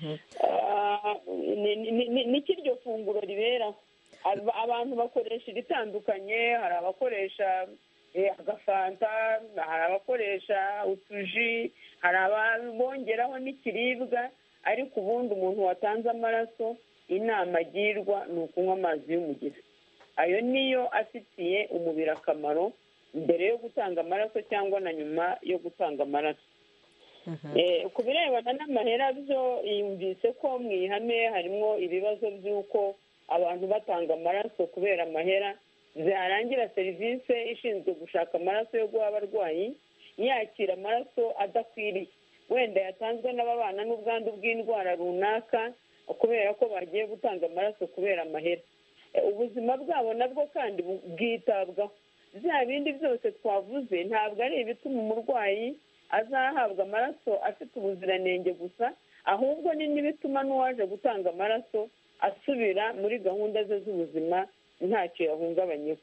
Ni kiryo funguro riberaho. Abantu bakoresha ibitandukanye, hari abakoresha agafanta, hari abakoresha utuji, hari abongeraho n'ikiribwa, ariko ubundi umuntu watanze amaraso inama agirwa ni ukunywa amazi y'umugezi. Ayo niyo afitiye umubiri akamaro mbere yo gutanga amaraso cyangwa na nyuma yo gutanga amaraso. Ku birebana n'amahera byo, yumvise ko mu ihame harimo ibibazo by'uko abantu batanga amaraso kubera amahera, zarangira serivisi ishinzwe gushaka amaraso yo guha abarwayi yakira amaraso adakwiriye, wenda yatanzwe n'ababana n'ubwandu bw'indwara runaka kubera ko bagiye gutanga amaraso kubera amahera. Ubuzima bwabo nabwo kandi bwitabwaho. bya bindi byose twavuze ntabwo ari ibituma umurwayi azahabwa amaraso afite ubuziranenge gusa, ahubwo ni n'ibituma n'uwaje gutanga amaraso asubira muri gahunda ze z'ubuzima ntacyo yahungabanyeho.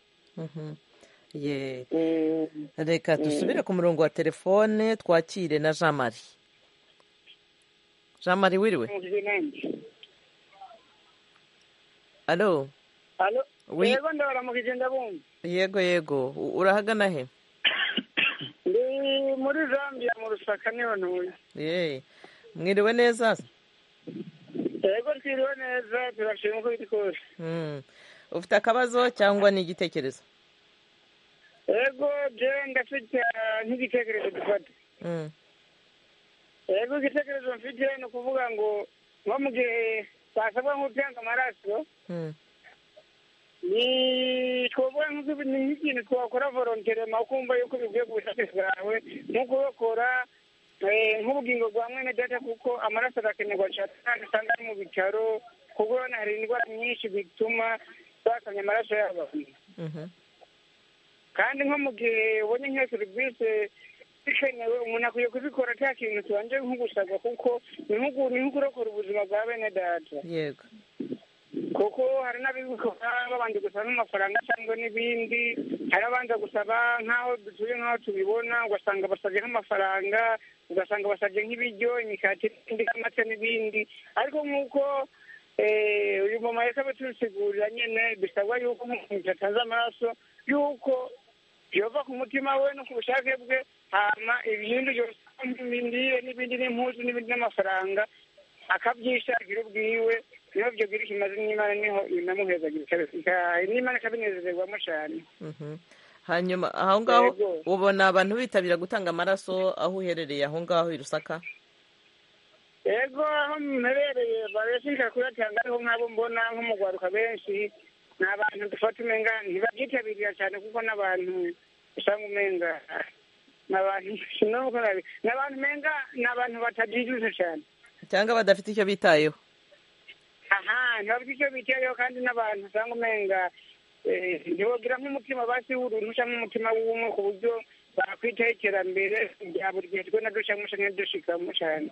Reka dusubire ku murongo wa telefone twakire na Jean Marie. Jean Marie wiriwe? Alo? Yego ndabaramukije ndabumva. Yego urahagana he? Ndi muri Zambia mu Rusaka niho ntuye. Mwiriwe neza? Yego twiriwe neza turashima uko biri kose. Ufite akabazo cyangwa ni igitekerezo? Yego je ndafite nk'igitekerezo dufata. Yego igitekerezo mfite ni ukuvuga ngo nko mu gihe twasabwa nk'utanga amaraso ni twovuga nk'ikintu twakora volonterema ukumva yuko bivuye ku bushake bwawe nko kurokora nk'ubugingo bwa mwene data, kuko amaraso arakenerwa cyane kandi usanga ari mu bitaro kuko hari indwara nyinshi bituma basanya amaraso y'abantu. Kandi nko mu gihe ubonye nk'iyo serivisi bikenewe umuntu akwiye kubikora nta kintu tubanje nko gusabwa, kuko ni nko kurokora ubuzima bwa bene data. Yego, kuko hari n'abibikora babanje gusaba n'amafaranga cyangwa n'ibindi, hari abanza gusaba nk'aho dutuye nk'aho tubibona ugasanga basabye nk'amafaranga, ugasanga basabye nk'ibiryo, imikati, amata n'ibindi. Ariko nk'uko uyu mama yakabe tubisigurira nyine bisabwa yuko umuntu atanze amaraso yuko yova ku mutima we no ku bushake bwe, hama ibindi byose n'ibindi n'impuzu n'ibindi n'amafaranga akabyishakira ubwiwe, niho byo biri kimaze n'Imana niho inamuhezagira n'Imana ikabinezererwamo cyane. Hanyuma aho ngaho ubona abantu bitabira gutanga amaraso aho uherereye aho ngaho i Rusaka? Yego aho mperereye barashika kuyatanga, ariho nk'abo mbona nko mu Rwaruka benshi ni abantu dufata umenga ntibabyitabirira cyane, kuko n'abantu usanga umenga n'abantu umenga ni abantu batajijuse cyane cyangwa badafite icyo bitayeho. Ntibafite icyo bitayeho, kandi n'abantu usanga umenga ntibagira nk'umutima basi w'uruntu cyangwa umutima w'ubumwe ku buryo bakwitaho iterambere rya buri gihe twe na dushamo cyangwa dushikamo cyane.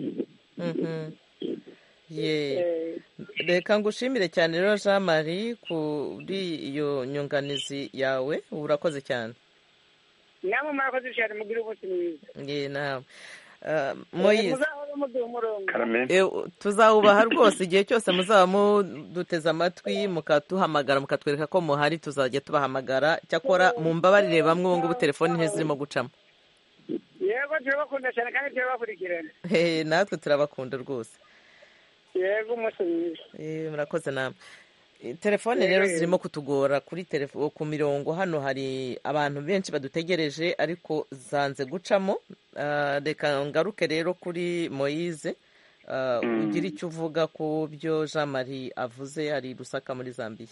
Reka ngushimire cyane rero Jean Marie kuri iyo nyunganizi yawe, urakoze cyane. Namwe murakoze cyane, mugire umunsi mwiza. Nawe Moise tuzawubaha rwose igihe cyose muzaba muduteze amatwi mukatuhamagara mukatwereka ko muhari, tuzajya tubahamagara. Cyakora mumbabarire bamwe ubu ngubu telefoni ntizirimo gucamo. Yego turabakunda cyane kandi turabakurikirana. Natwe turabakunda rwose. Yego umunsi mwiza. Murakoze namwe. Telefone rero zirimo kutugora ku mirongo hano, hari abantu benshi badutegereje ariko zanze gucamo. Reka ngaruke rero kuri Moise, ugira icyo uvuga ku byo Jean Marie avuze ari Rusaka muri Zambia.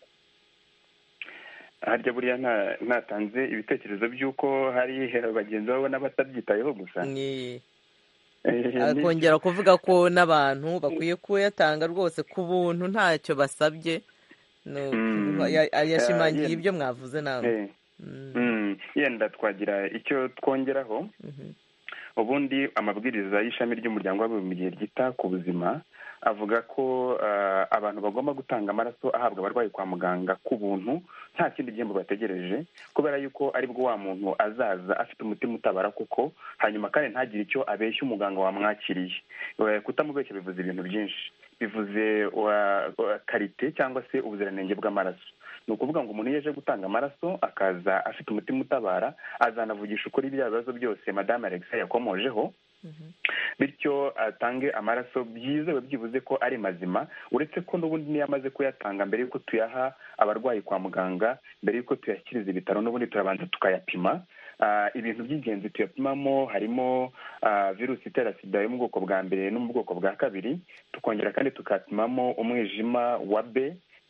Harya buriya ntatanze ibitekerezo by'uko hari bagenzi babo n'abatabyitayeho gusa. Kongera kuvuga ko n'abantu bakwiye kuyatanga rwose ku buntu ntacyo basabye. Yashimangiye ibyo mwavuze nawe. Yenda twagira icyo twongeraho. Ubundi amabwiriza y'ishami ry'umuryango w'abibumbye ryita ku buzima avuga ko abantu bagomba gutanga amaraso ahabwa abarwayi kwa muganga ku buntu nta kindi gihembo bategereje, kubera yuko aribwo wa muntu azaza afite umutima utabara kuko, hanyuma kandi ntagire icyo abeshya umuganga wamwakiriye. Kutamubeshya bivuze ibintu byinshi, bivuze karite cyangwa se ubuziranenge bw'amaraso. Ni ukuvuga ngo umuntu iyo aje gutanga amaraso akaza afite umutima utabara, azanavugisha ukuri bya bibazo byose Madame Alexa yakomojeho, bityo atange amaraso byizewe byibuze ko ari mazima, uretse ko n'ubundi niyo amaze kuyatanga mbere y'uko tuyaha abarwayi kwa muganga, mbere y'uko tuyashyikiriza ibitaro, n'ubundi turabanza tukayapima. Ibintu by'ingenzi tuyapimamo harimo virusi itera sida yo mu bwoko bwa mbere no mu bwoko bwa kabiri, tukongera kandi tukapimamo umwijima wa B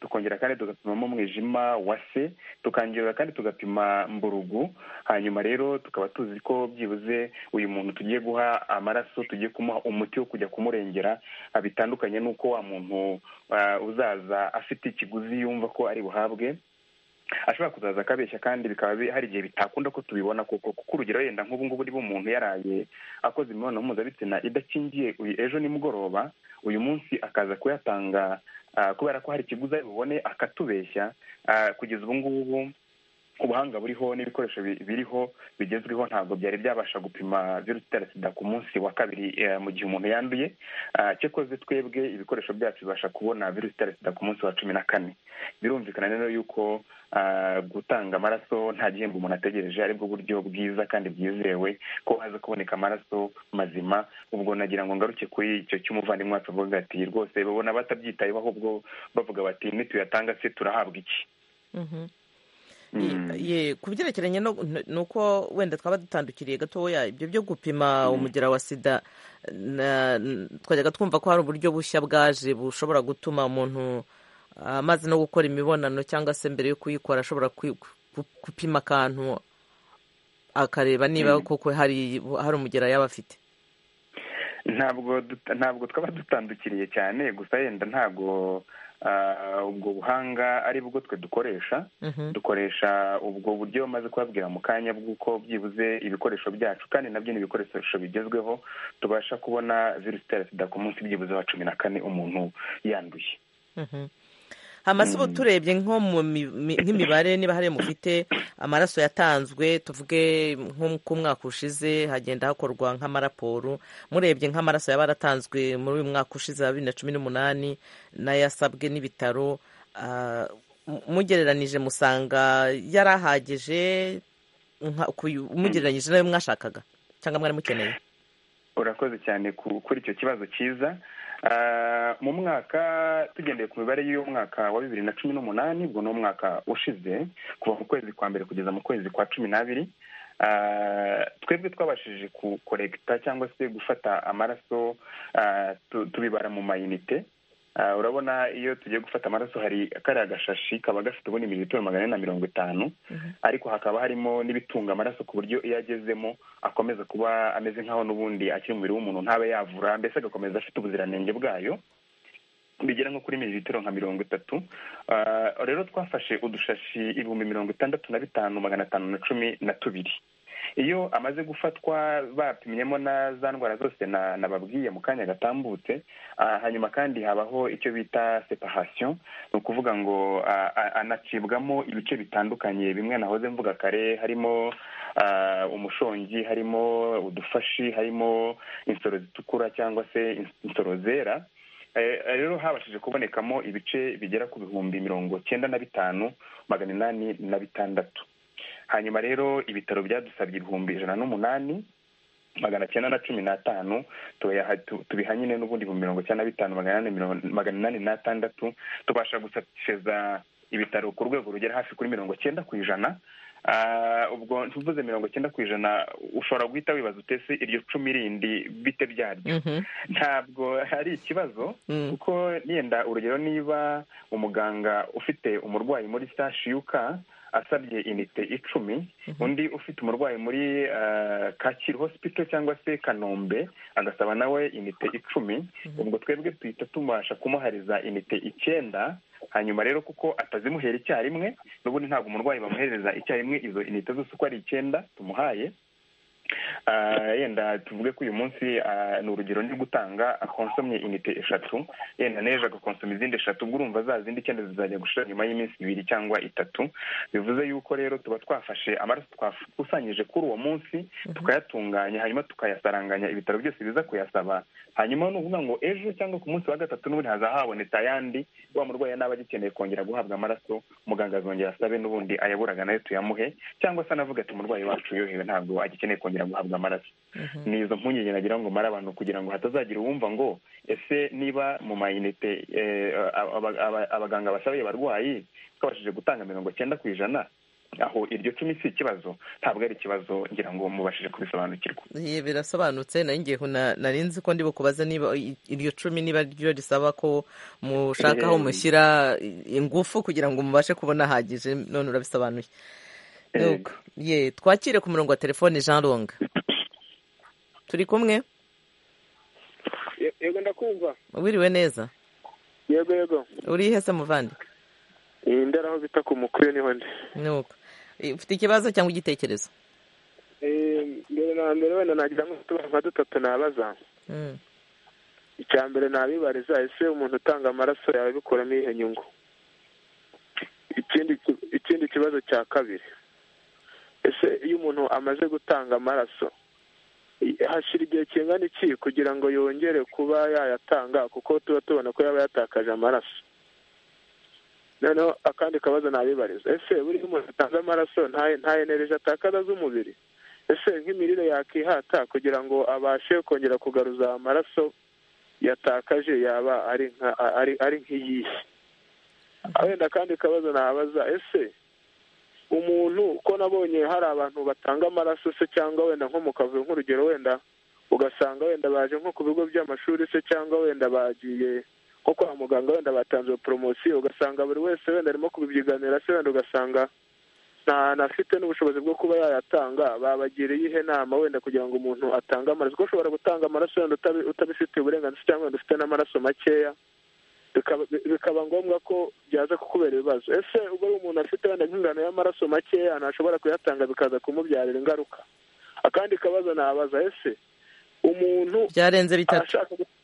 tukongera kandi tugapimamo umwijima wa C, tukongera kandi tugapima mburugu. Hanyuma rero tukaba tuzi ko byibuze uyu muntu tugiye guha amaraso, tugiye kumuha umuti wo kujya kumurengera, bitandukanye n'uko wa muntu uzaza afite ikiguzi yumva ko ari buhabwe, ashobora kuzaza akabeshya kandi bikaba hari igihe bitakunda ko tubibona kuko urugero yenda nk'ubu ngubu niba umuntu yaraye akoze imibonano mpuzabitsina idakingiye ejo nimugoroba, uyu munsi akaza kuyatanga kubera ko hari ikiguzi ari bubone akatubeshya. Kugeza ubu ngubu ubuhanga buriho n'ibikoresho biriho bigezweho ntabwo byari byabasha gupima virusi itera sida ku munsi wa kabiri mu gihe umuntu yanduye. Cyakoze twebwe ibikoresho byacu bibasha kubona virusi itera sida ku munsi wa 14. Birumvikana rero yuko gutanga amaraso nta gihembo umuntu ategereje, aribwo buryo bwiza kandi bwizewe ko haza kuboneka amaraso mazima. Ubwo nagira ngo ngaruke kuri icyo cy'umuvandimwe wacu avuga ati rwose babona batabyitayeho, ahubwo bavuga bati nituyatanga se turahabwa iki? Ku byerekeranye nuko wenda twaba dutandukiriye gatoya ibyo byo gupima umugera wa sida, twajyaga twumva ko hari uburyo bushya bwaje bushobora gutuma umuntu amaze no gukora imibonano cyangwa se mbere yo kuyikora ashobora gupima akantu akareba niba koko hari umugera yaba afite. Ntabwo twaba dutandukiriye cyane, gusa yenda ntabwo ubwo buhanga ari bwo twe dukoresha. Dukoresha ubwo buryo maze kubabwira mu kanya bw'uko byibuze ibikoresho byacu, kandi nabyo ni ibikoresho bigezweho, tubasha kubona virusi itera sida ku munsi byibuze wa 14 umuntu yanduye. Ubu turebye nko nk'imibare, niba hari mufite amaraso yatanzwe, tuvuge nko ku mwaka ushize hagenda hakorwa nk'amaraporo, murebye nk'amaraso yaba yaratanzwe muri uyu mwaka ushize wa 2018 n'ayasabwe n'ibitaro, mugereranije musanga yarahagije mugereranyije nayo mwashakaga cyangwa mwari mukeneye? Urakoze cyane kuri icyo kibazo cyiza. Mu mwaka tugendeye ku mibare y'uyu mwaka wa 2018, ubwo ni umwaka ushize, kuva mu kwezi kwa mbere kugeza mu kwezi kwa 12, twebwe twabashije kukorekita cyangwa se gufata amaraso tubibara mu mayinite. Urabona iyo tugiye gufata amaraso hari kariya gashashi kaba gafite ubundi mililitiro 450, ariko hakaba harimo n'ibitunga amaraso ku buryo iyo agezemo akomeza kuba ameze nk'aho n'ubundi akiri umubiri w'umuntu, ntabe yavura, mbese agakomeza afite ubuziranenge bwayo, bigera nko kuri mililitiro nka 30. Rero twafashe udushashi 65,512. Iyo amaze gufatwa bapimyemo na za ndwara zose nababwiye mu kanya gatambutse, hanyuma kandi habaho icyo bita separation, ni ukuvuga ngo anacibwamo ibice bitandukanye. Bimwe nahoze mvuga kare, harimo umushongi, harimo udufashi, harimo insoro zitukura cyangwa se insoro zera. Rero habashije kubonekamo ibice bigera ku 95,806. Hanyuma rero ibitaro byadusabye 108,915, tubiha nyine n'ubundi 95,886, tubasha gusatisheza ibitaro ku rwego rugera hafi kuri 90%. Ubwo tuvuze 90%, ushobora guhita wibaza utese iryo 10 rindi bite byaryo. Ntabwo hari ikibazo, kuko yenda urugero niba umuganga ufite umurwayi muri CHUK asabye inite 10, undi ufite umurwayi muri Kacyiru Hospital cyangwa se Kanombe agasaba nawe inite 10, ubwo twebwe tuhita tubasha kumuhariza inite 9. Hanyuma rero kuko atazimuhera icyarimwe, n'ubundi ntabwo umurwayi bamuhereza icyarimwe izo inite zose uko ari 9 tumuhaye. Yenda tuvuge ko uyu munsi ni urugero ndi gutanga akonsomye inite 3, yenda neje agakonsoma izindi 3, ubwo urumva za zindi 9 zizajya gushira nyuma y'iminsi 2 cyangwa 3. Bivuze yuko rero tuba twafashe amaraso twakusanyije kuri uwo munsi, tukayatunganya, hanyuma tukayasaranganya ibitaro byose biza kuyasaba. Hanyuma ni ukuvuga ngo ejo cyangwa ku munsi wa 3 n'ubundi haza habonetse ayandi, wa murwayi naba agikeneye kongera guhabwa amaraso, muganga azongera asabe n'ubundi ayaburaga nayo tuyamuhe, cyangwa se anavuga ati umurwayi wacu yohewe ntabwo agikeneye kongera guhabwa amaraso. Ni izo mpungenge nagira ngo mara abantu, kugira ngo hatazagira uwumva ngo ese niba mu mayinite abaganga basabiye abarwayi twabashije gutanga 90%, aho iryo 10 si ikibazo, ntabwo ari ikibazo, ngira ngo mubashije kubisobanukirwa. Birasobanutse. nari nzi ko ndi bukubaza niba iryo 10 niba ryo risaba ko mushakaho mushyira ingufu kugira ngo mubashe kubona hagije, none urabisobanuye. Twakire ku murongo wa telefone Jean Longa. Turi kumwe? Yego ndakumva. Wiriwe neza? Yego. Uri hese muvandi? Ndera aho bita ku mukuru niho ndi. Nuko. Ufite ikibazo cyangwa igitekerezo? Mbere wenda nagira nka dutatu nabaza. Icya mbere nabibariza, ese umuntu utanga amaraso yawe bikuramo iyihe nyungu? Ikindi kibazo cya kabiri, ese iyo umuntu amaze gutanga amaraso hashira igihe kingana iki kugira ngo yongere kuba yayatanga, kuko tuba tubona ko yaba yatakaje amaraso? Noneho akandi kabazo nabibariza, ese buri umuntu atanze amaraso nta energy atakaza z'umubiri? Ese nk'imirire yakihata kugira ngo abashe kongera kugaruza amaraso yatakaje yaba ari nk'iyihe? Wenda kandi kabazo nabaza, ese umuntu ko nabonye hari abantu batanga amaraso se, cyangwa wenda nko mu kavuyo nk'urugero, wenda ugasanga wenda baje nko ku bigo by'amashuri se, cyangwa wenda bagiye nko kwa muganga, wenda batanze poromosiyo, ugasanga buri wese wenda arimo kubibyiganira se, wenda ugasanga ntanafite n'ubushobozi bwo kuba yayatanga. Babagiriye ihe nama wenda kugira ngo umuntu atange amaraso? Kuko ushobora gutanga amaraso wenda utabifitiye uburenganzira, cyangwa wenda ufite n'amaraso makeya, bikaba ngombwa ko byaza kukubera ibibazo. Ese ubwo ari umuntu afite wenda nk'ingano y'amaraso makeya ntashobora kuyatanga bikaza kumubyarira ingaruka? Akandi kabazo nabaza, ese umuntu byarenze bitatu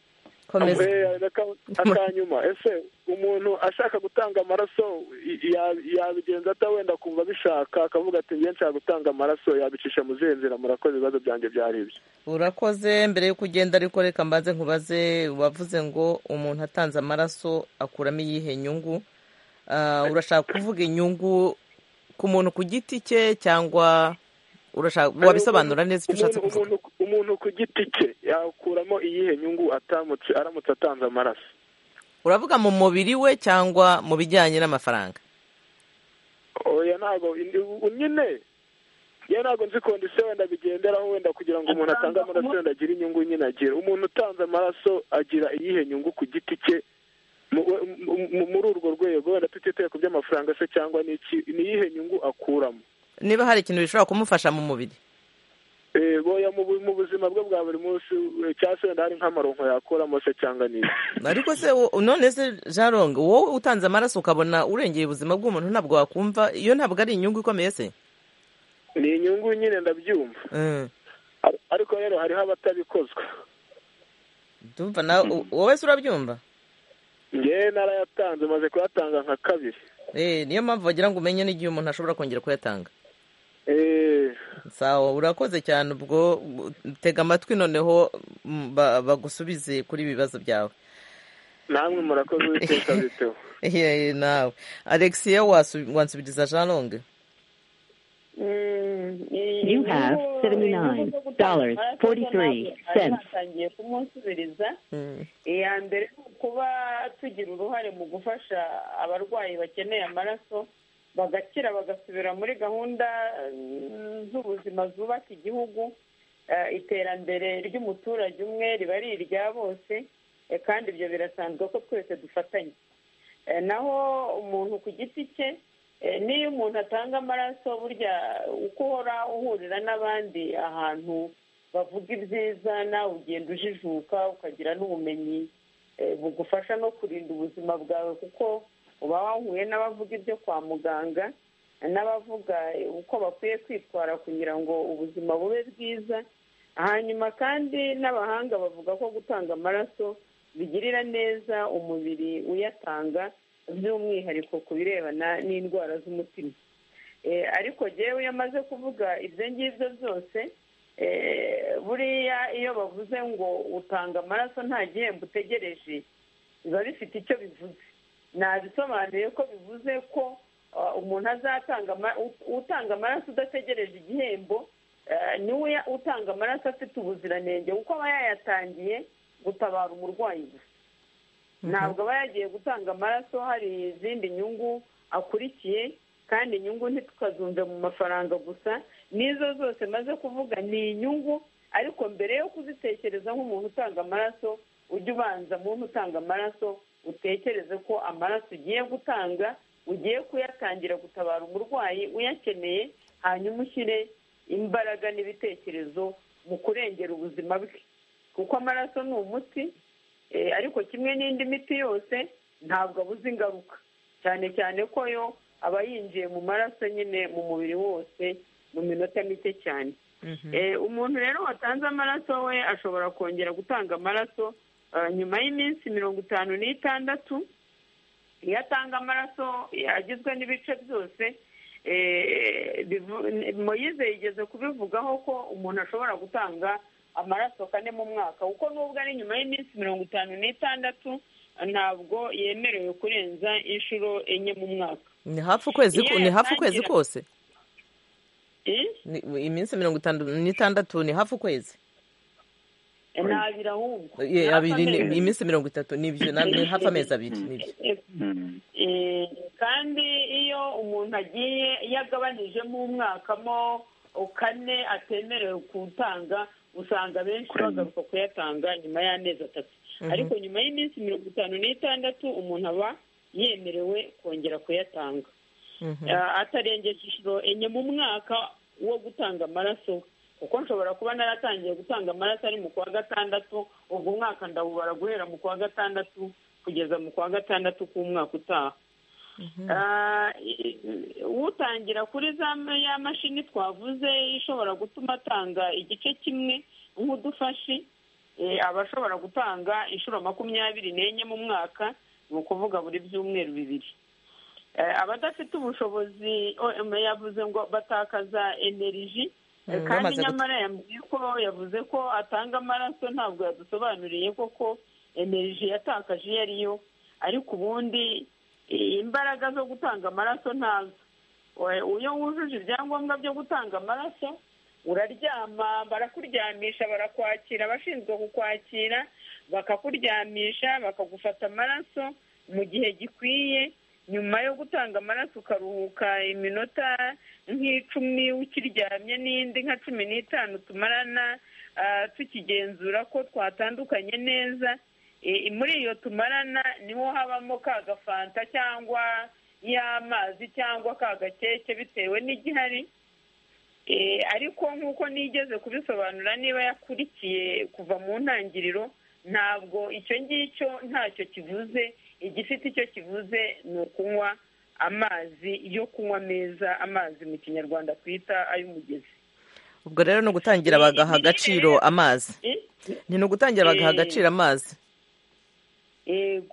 akanyuma, ese umuntu ashaka gutanga amaraso yabigenza ata wenda kumva bishaka, akavuga ati ngiye nshaka gutanga amaraso, yabicisha mu zihe nzira? Murakoze, ibibazo byanjye byari ibyo. Urakoze. Mbere yo kugenda ariko reka mbanze nkubaze, wavuze ngo umuntu atanze amaraso akuramo iyihe nyungu? Urashaka kuvuga inyungu ku muntu ku giti cye, cyangwa wabisobanura neza icyo ushatse kuvuga? Umuntu ku giti cye yakuramo iyihe nyungu aramutse atanze amaraso? Uravuga mu mubiri we cyangwa mu bijyanye n'amafaranga? Oya, ntabwo nyine ntabwo nzi kondisiyo wenda bigenderaho, wenda kugira ngo umuntu atange amaraso wenda agire inyungu nyine agira. Umuntu utanze amaraso agira iyihe nyungu ku giti cye muri urwo rwego, wenda tutitaye ku by'amafaranga se, cyangwa ni iyihe nyungu akuramo? Niba hari ikintu bishobora kumufasha mu mubiri, boya mu buzima bwe bwa buri munsi, cyangwa se wenda hari nk'amaronko yakuramo se, cyangwa n'iki. Ariko se none se Jean Longa, wowe utanze amaraso ukabona urengeye ubuzima bw'umuntu, ntabwo wakumva iyo ntabwo ari inyungu ikomeye se? Ni inyungu nyine, ndabyumva. Ariko rero hariho abatabikozwa. Ndumva nawe wowe se urabyumva? Njye narayatanze, maze kuyatanga nka 2. Niyo mpamvu bagira ngo umenye n'igihe umuntu ashobora kongera kuyatanga. Sawa, urakoze cyane. Ubwo tega amatwi noneho bagusubize kuri ibibazo byawe. Namwe murakoze, witeka biteho. Nawe Alexia, wansubiriza Jean Longa. You have $79.43. Natangiye kumunsubiriza. Iya mbere kuba tugira uruhare mu gufasha abarwayi bakeneye amaraso bagakira bagasubira muri gahunda z'ubuzima zubaka igihugu. Iterambere ry'umuturage umwe riba ari irya bose, kandi ibyo birasanzwe ko twese dufatanya. Naho umuntu ku giti cye, niyo umuntu atanga amaraso, burya uko uhora uhurira n'abandi ahantu bavuga ibyiza, nawe ugenda ujijuka ukagira n'ubumenyi bugufasha no kurinda ubuzima bwawe, kuko uba wahuye n'abavuga ibyo kwa muganga, n'abavuga uko bakwiye kwitwara kugira ngo ubuzima bube bwiza. Hanyuma kandi n'abahanga bavuga ko gutanga amaraso bigirira neza umubiri uyatanga, by'umwihariko ku birebana n'indwara z'umutima. Ariko jyewe iyo amaze kuvuga ibyo ngibyo byose, buriya iyo bavuze ngo utanga amaraso nta gihembo utegereje, biba bifite icyo bivuze. Nabisobanuye ko bivuze ko umuntu utanga amaraso udategereje igihembo, niwe utanga amaraso afite ubuziranenge, kuko aba yayatangiye gutabara umurwayi gusa. Ntabwo aba yagiye gutanga amaraso hari izindi nyungu akurikiye, kandi inyungu ntitukazumve mu mafaranga gusa, n'izo zose maze kuvuga ni inyungu, ariko mbere yo kuzitekereza nk'umuntu utanga amaraso, ujye ubanza muntu utanga amaraso utekereze ko amaraso ugiye gutanga ugiye kuyatangira gutabara umurwayi uyakeneye, hanyuma ushyire imbaraga n'ibitekerezo mu kurengera ubuzima bwe, kuko amaraso ni umuti, ariko kimwe n'indi miti yose ntabwo abuze ingaruka, cyane cyane ko yo aba yinjiye mu maraso nyine mu mubiri wose mu minota mike cyane. Umuntu rero watanze amaraso we ashobora kongera gutanga amaraso nyuma y'iminsi 56. iyo atanga amaraso yagizwe n'ibice byose, Moyize yigeze kubivugaho ko umuntu ashobora gutanga amaraso 4 mu mwaka, kuko nubwo ari nyuma y'iminsi 56 ntabwo yemerewe kurenza inshuro 4 mu mwaka. Ni hafi ukwezi kose. Iminsi 56 ni hafi ukwezi. Nabira ahubwo iminsi 30 nibyo, ni hafi amezi 2 nibyo. Kandi iyo umuntu agiye yagabanije mu mwaka mo 4 atemerewe gutanga, usanga benshi bagaruka kuyatanga nyuma y'amezi 3. Ariko nyuma y'iminsi 56 umuntu aba yemerewe kongera kuyatanga, atarengeje inshuro 4 mu mwaka wo gutanga amaraso, kuko nshobora kuba naratangiye gutanga amaraso ari mu kwa 6, ubwo umwaka ndawubara guhera mu kwa 6 kugeza mu kwa 6 k'umwaka utaha. Utangira kuri ya mashini twavuze ishobora gutuma atanga igice kimwe nk'udufashi, aba ashobora gutanga inshuro 24 mu mwaka, ni ukuvuga buri byumweru 2. Abadafite ubushobozi yavuze ngo batakaza energy, kandi nyamara yavuze ko atanga amaraso, ntabwo yadusobanuriye koko energy yatakaje iyo ariyo, ariko ubundi imbaraga zo gutanga amaraso ntazo. Iyo wujuje ibyangombwa byo gutanga amaraso uraryama, barakuryamisha, barakwakira, abashinzwe kukwakira bakakuryamisha, bakagufata amaraso mu gihe gikwiye. Nyuma yo gutanga amaraso ukaruhuka iminota nk'icumi ukiryamye, n'indi nka 15 tumarana tukigenzura ko twatandukanye neza. Muri iyo tumarana niho habamo ka gafanta cyangwa y'amazi cyangwa ka gakeke bitewe n'igihari. Ariko nk'uko nigeze kubisobanura, niba yakurikiye kuva mu ntangiriro, ntabwo icyo ngicyo ntacyo kivuze. Igifite icyo kivuze ni ukunywa amazi yo kunywa meza, amazi mu kinyarwanda twita ay'umugezi. Ubwo rero no gutangira bagaha agaciro amazi. Ni no gutangira bagaha agaciro amazi. Yego.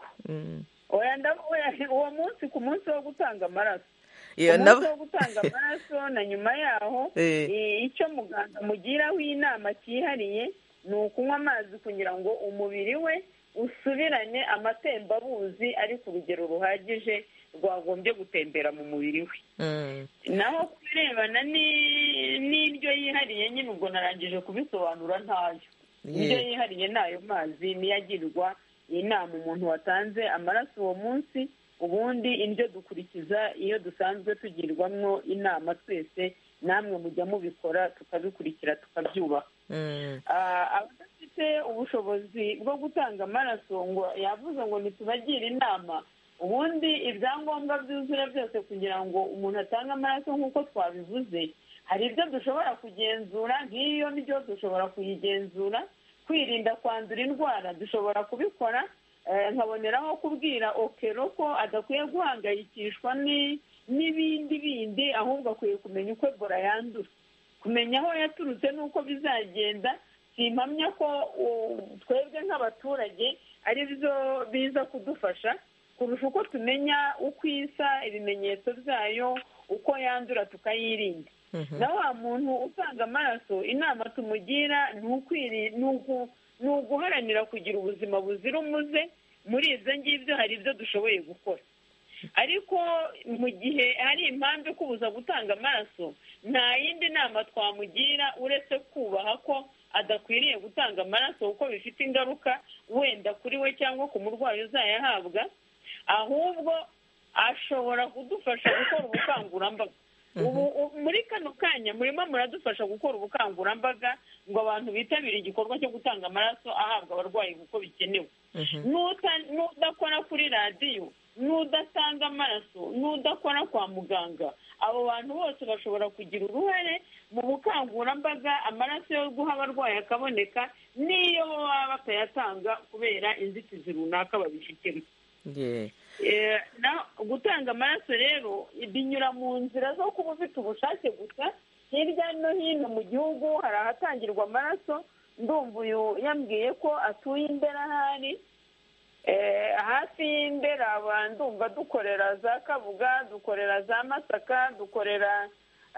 Uwo munsi ku munsi wo gutanga amaraso. Umunsi wo gutanga amaraso na nyuma yaho, icyo muganga mugiraho inama cyihariye ni ukunywa amazi kugira ngo umubiri we usubirane amatembabuzi ari ku rugero ruhagije rwagombye gutembera mu mubiri we. Naho kubirebana n'indyo yihariye, nyine ubwo narangije kubisobanura ntayo. Indyo yihariye n'ayo mazi niyo agirwa inama umuntu watanze amaraso uwo munsi. Ubundi indyo dukurikiza iyo dusanzwe tugirwamo inama twese, namwe mujya mubikora, tukabikurikira, tukabyubaha. Abadafite ubushobozi bwo gutanga amaraso, ngo yavuze ngo ntitubagire inama. Ubundi ibyangombwa byuzuye byose kugira ngo umuntu atange amaraso nk'uko twabivuze, hari ibyo dushobora kugenzura, nk'iyo ndyo dushobora kuyigenzura. Kwirinda kwandura indwara dushobora kubikora. Nkaboneraho kubwira Okero ko adakwiye guhangayikishwa n'ibindi bindi, ahubwo akwiye kumenya uko Ebola yandura, kumenya aho yaturutse n'uko bizagenda. Simpamya ko twebwe nk'abaturage ari byo biza kudufasha kurusha uko tumenya uko isa, ibimenyetso byayo, uko yandura tukayirinda. Na wa muntu utanga amaraso, inama tumugira ni uguharanira kugira ubuzima buzira umuze. Muri ibyo ngibyo hari ibyo dushoboye gukora, ariko mu gihe hari impamvu kubuza gutanga amaraso, nta yindi nama twamugira uretse kubaha ko adakwiriye gutanga amaraso kuko bifite ingaruka wenda kuri we cyangwa ku murwayi uzayahabwa, ahubwo ashobora kudufasha gukora ubukangurambaga. Ubu muri kano kanya murimo muradufasha gukora ubukangurambaga ngo abantu bitabire igikorwa cyo gutanga amaraso ahabwa abarwayi uko bikenewe. N'udakora kuri radiyo, n'udatanga amaraso, n'udakora kwa muganga, abo bantu bose bashobora kugira uruhare mu bukangurambaga, amaraso yo guha abarwayi akaboneka n'iyo baba batayatanga kubera inzitizi runaka babifitemo. Gutanga amaraso rero binyura mu nzira zo kuba ufite ubushake gusa. Hirya no hino mu gihugu hari ahatangirwa amaraso. Ndumva uyu yambwiye ko atuye Indera, ahari hafi y'Indera. Ndumva dukorera za Kabuga, dukorera za Masaka, dukorera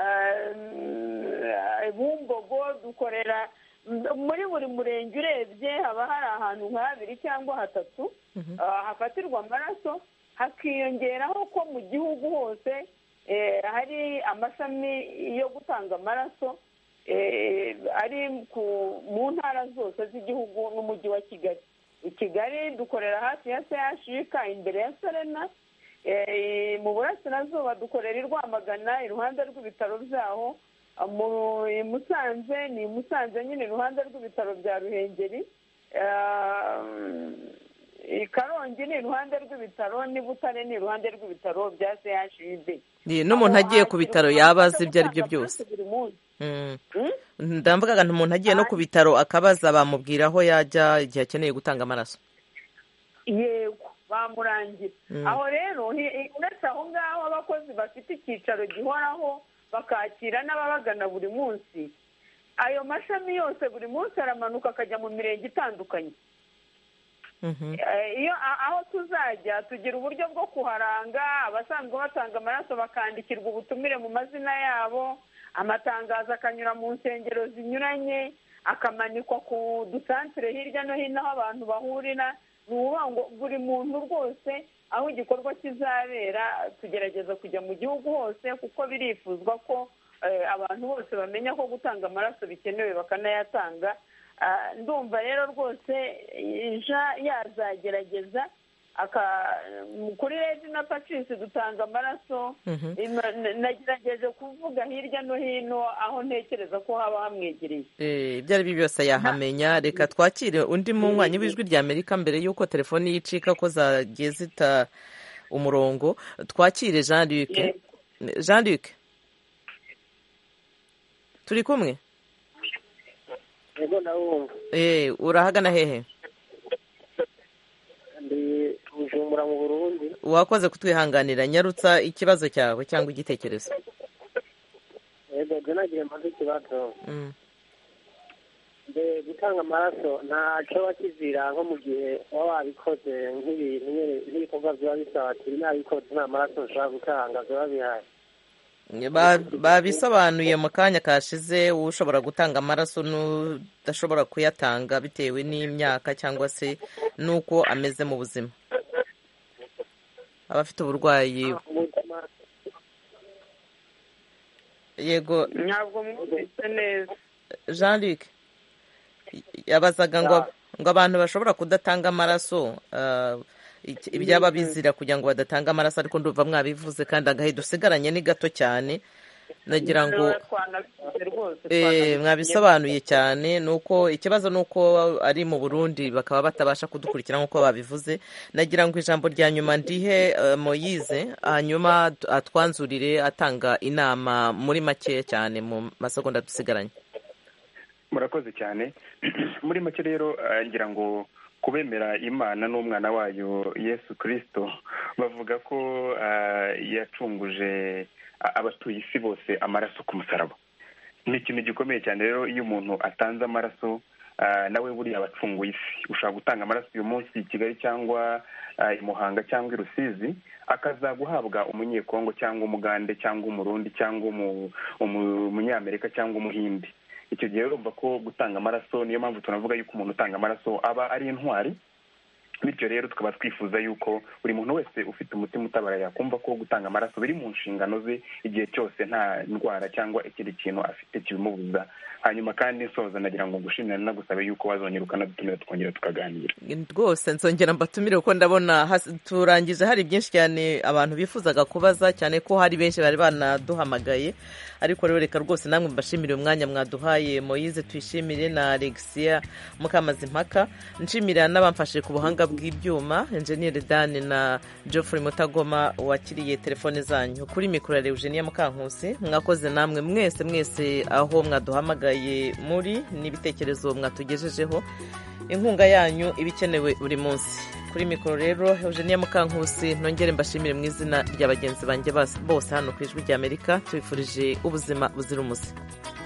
Bumbogo, dukorera muri buri murenge urebye haba hari ahantu nka 2 cyangwa 3 hafatirwa amaraso. Hakiyongeraho ko mu gihugu hose hari amashami yo gutanga amaraso ari mu ntara zose z'igihugu n'umujyi wa Kigali. I Kigali dukorera hafi ya CHUK imbere ya Serena. Mu burasirazuba dukorera i Rwamagana iruhande rw'ibitaro byaho. Mu Musanze ni Musanze nyine iruhande rw'ibitaro bya Ruhengeri. Karongi ni iruhande rw'ibitaro, ni Butare ni iruhande rw'ibitaro bya CHUB. N'umuntu agiye ku bitaro yabaza ibyo ari byo byose. Ndamvuga ngo umuntu agiye no ku bitaro akabaza bamubwira aho yajya igihe akeneye gutanga amaraso. Yego, bamurangira. Aho rero uretse aho ngaho abakozi bafite icyicaro gihoraho bakakira n'ababagana buri munsi. Ayo mashami yose buri munsi aramanuka akajya mu mirenge itandukanye. Iyo aho tuzajya tugira uburyo bwo kuharanga. Abasanzwe batanga amaraso bakandikirwa ubutumire mu mazina yabo, amatangazo akanyura mu nsengero zinyuranye, akamanikwa ku dusantere hirya no hino aho abantu bahurira. Ni ukuvuga ngo buri muntu rwose aho igikorwa kizabera tugerageza kujya mu gihugu hose, kuko birifuzwa ko abantu bose bamenya ko gutanga amaraso bikenewe bakanayatanga. Ndumva rero rwose yazagerageza kuri Regina Patrice dutanga amaraso. Nagerageje kuvuga hirya no hino aho ntekereza ko haba hamwegereye. Ibyo ari byo byose yahamenya. Reka twakire undi munywanyi w'ijwi rya Amerika mbere y'uko telefoni yicika ko zagiye zita umurongo. Twakire Jean Luc. Jean Luc, turi kumwe? Yego ndabumva. Urahagana hehe? Ndi Bujumbura mu Burundi. Wakoze kutwihanganira. Nyarutsa ikibazo cyawe cyangwa igitekerezo. Yego nagiye mpaze ikibazo. Gutanga amaraso ntacyo bakizira nko mu gihe waba wabikoze nk'ibikorwa biba bisaba ati nabikoze nta maraso ushobora gutanga biba bihari. Babisobanuye mu kanya kashize. Ushobora gutanga amaraso n'udashobora kuyatanga bitewe n'imyaka cyangwa se n'uko ameze mu buzima. Abafite uburwayi. Yego, ntabwo mwumvise neza. Jean Luc yabazaga ngo abantu bashobora kudatanga amaraso ibyaba bizira kugira ngo badatanga amaraso, ariko ndumva mwabivuze kandi agahe dusigaranye ni gato cyane. Nagira ngo mwabisobanuye cyane. Nuko ikibazo nuko ari mu Burundi bakaba batabasha kudukurikira nk'uko babivuze. Nagira ngo ijambo rya nyuma ndihe Moyize, hanyuma atwanzurire atanga inama muri make cyane mu masegonda dusigaranye. Murakoze cyane. Muri make rero ngira ngo kubemera Imana n'umwana wayo Yesu Kristo bavuga ko yacunguje abatuye isi bose amaraso ku musaraba. Ni ikintu gikomeye cyane rero iyo umuntu atanze amaraso nawe buriya abacunguye isi. Ushobora gutanga amaraso uyu munsi i Kigali cyangwa i Muhanga cyangwa i Rusizi, akazaguhabwa umunyekongo cyangwa umugande cyangwa umurundi cyangwa umunyamerika cyangwa umuhindi. Icyo gihe urumva ko gutanga amaraso, niyo mpamvu tunavuga yuko umuntu utanga amaraso aba ari intwari, bityo rero tukaba twifuza yuko buri muntu wese ufite umutima utabara yakumva ko gutanga amaraso biri mu nshingano ze igihe cyose nta ndwara cyangwa ikindi kintu afite kibimubuza. hanyuma kandi nsoza nagira ngo ngushimire nagusabe yuko wazongera ukanadutumira tukongera tukaganira. Rwose nzongera mbatumire kuko ndabona turangije hari byinshi cyane abantu bifuzaga kubaza, cyane ko hari benshi bari banaduhamagaye, ariko rero reka rwose namwe mbashimire umwanya mwaduhaye. Moise Tuyishimire na Alexia Mukamazimpaka, nshimira n'abamfashije ku buhanga bw'ibyuma, Engineer Dan na Geoffrey Mutagoma wakiriye telefone zanyu. Kuri mikoro ya Eugenia Mukankusi, mwakoze namwe mwese aho mwaduhamagaye muri n'ibitekerezo mwatugejejeho. Inkunga yanyu ibikenewe buri munsi. Kuri mikoro rero Eugenia Mukankusi, nongere mbashimire mu izina rya bagenzi banjye bose hano ku Ijwi ry'Amerika, tubifurije ubuzima buzira umuze.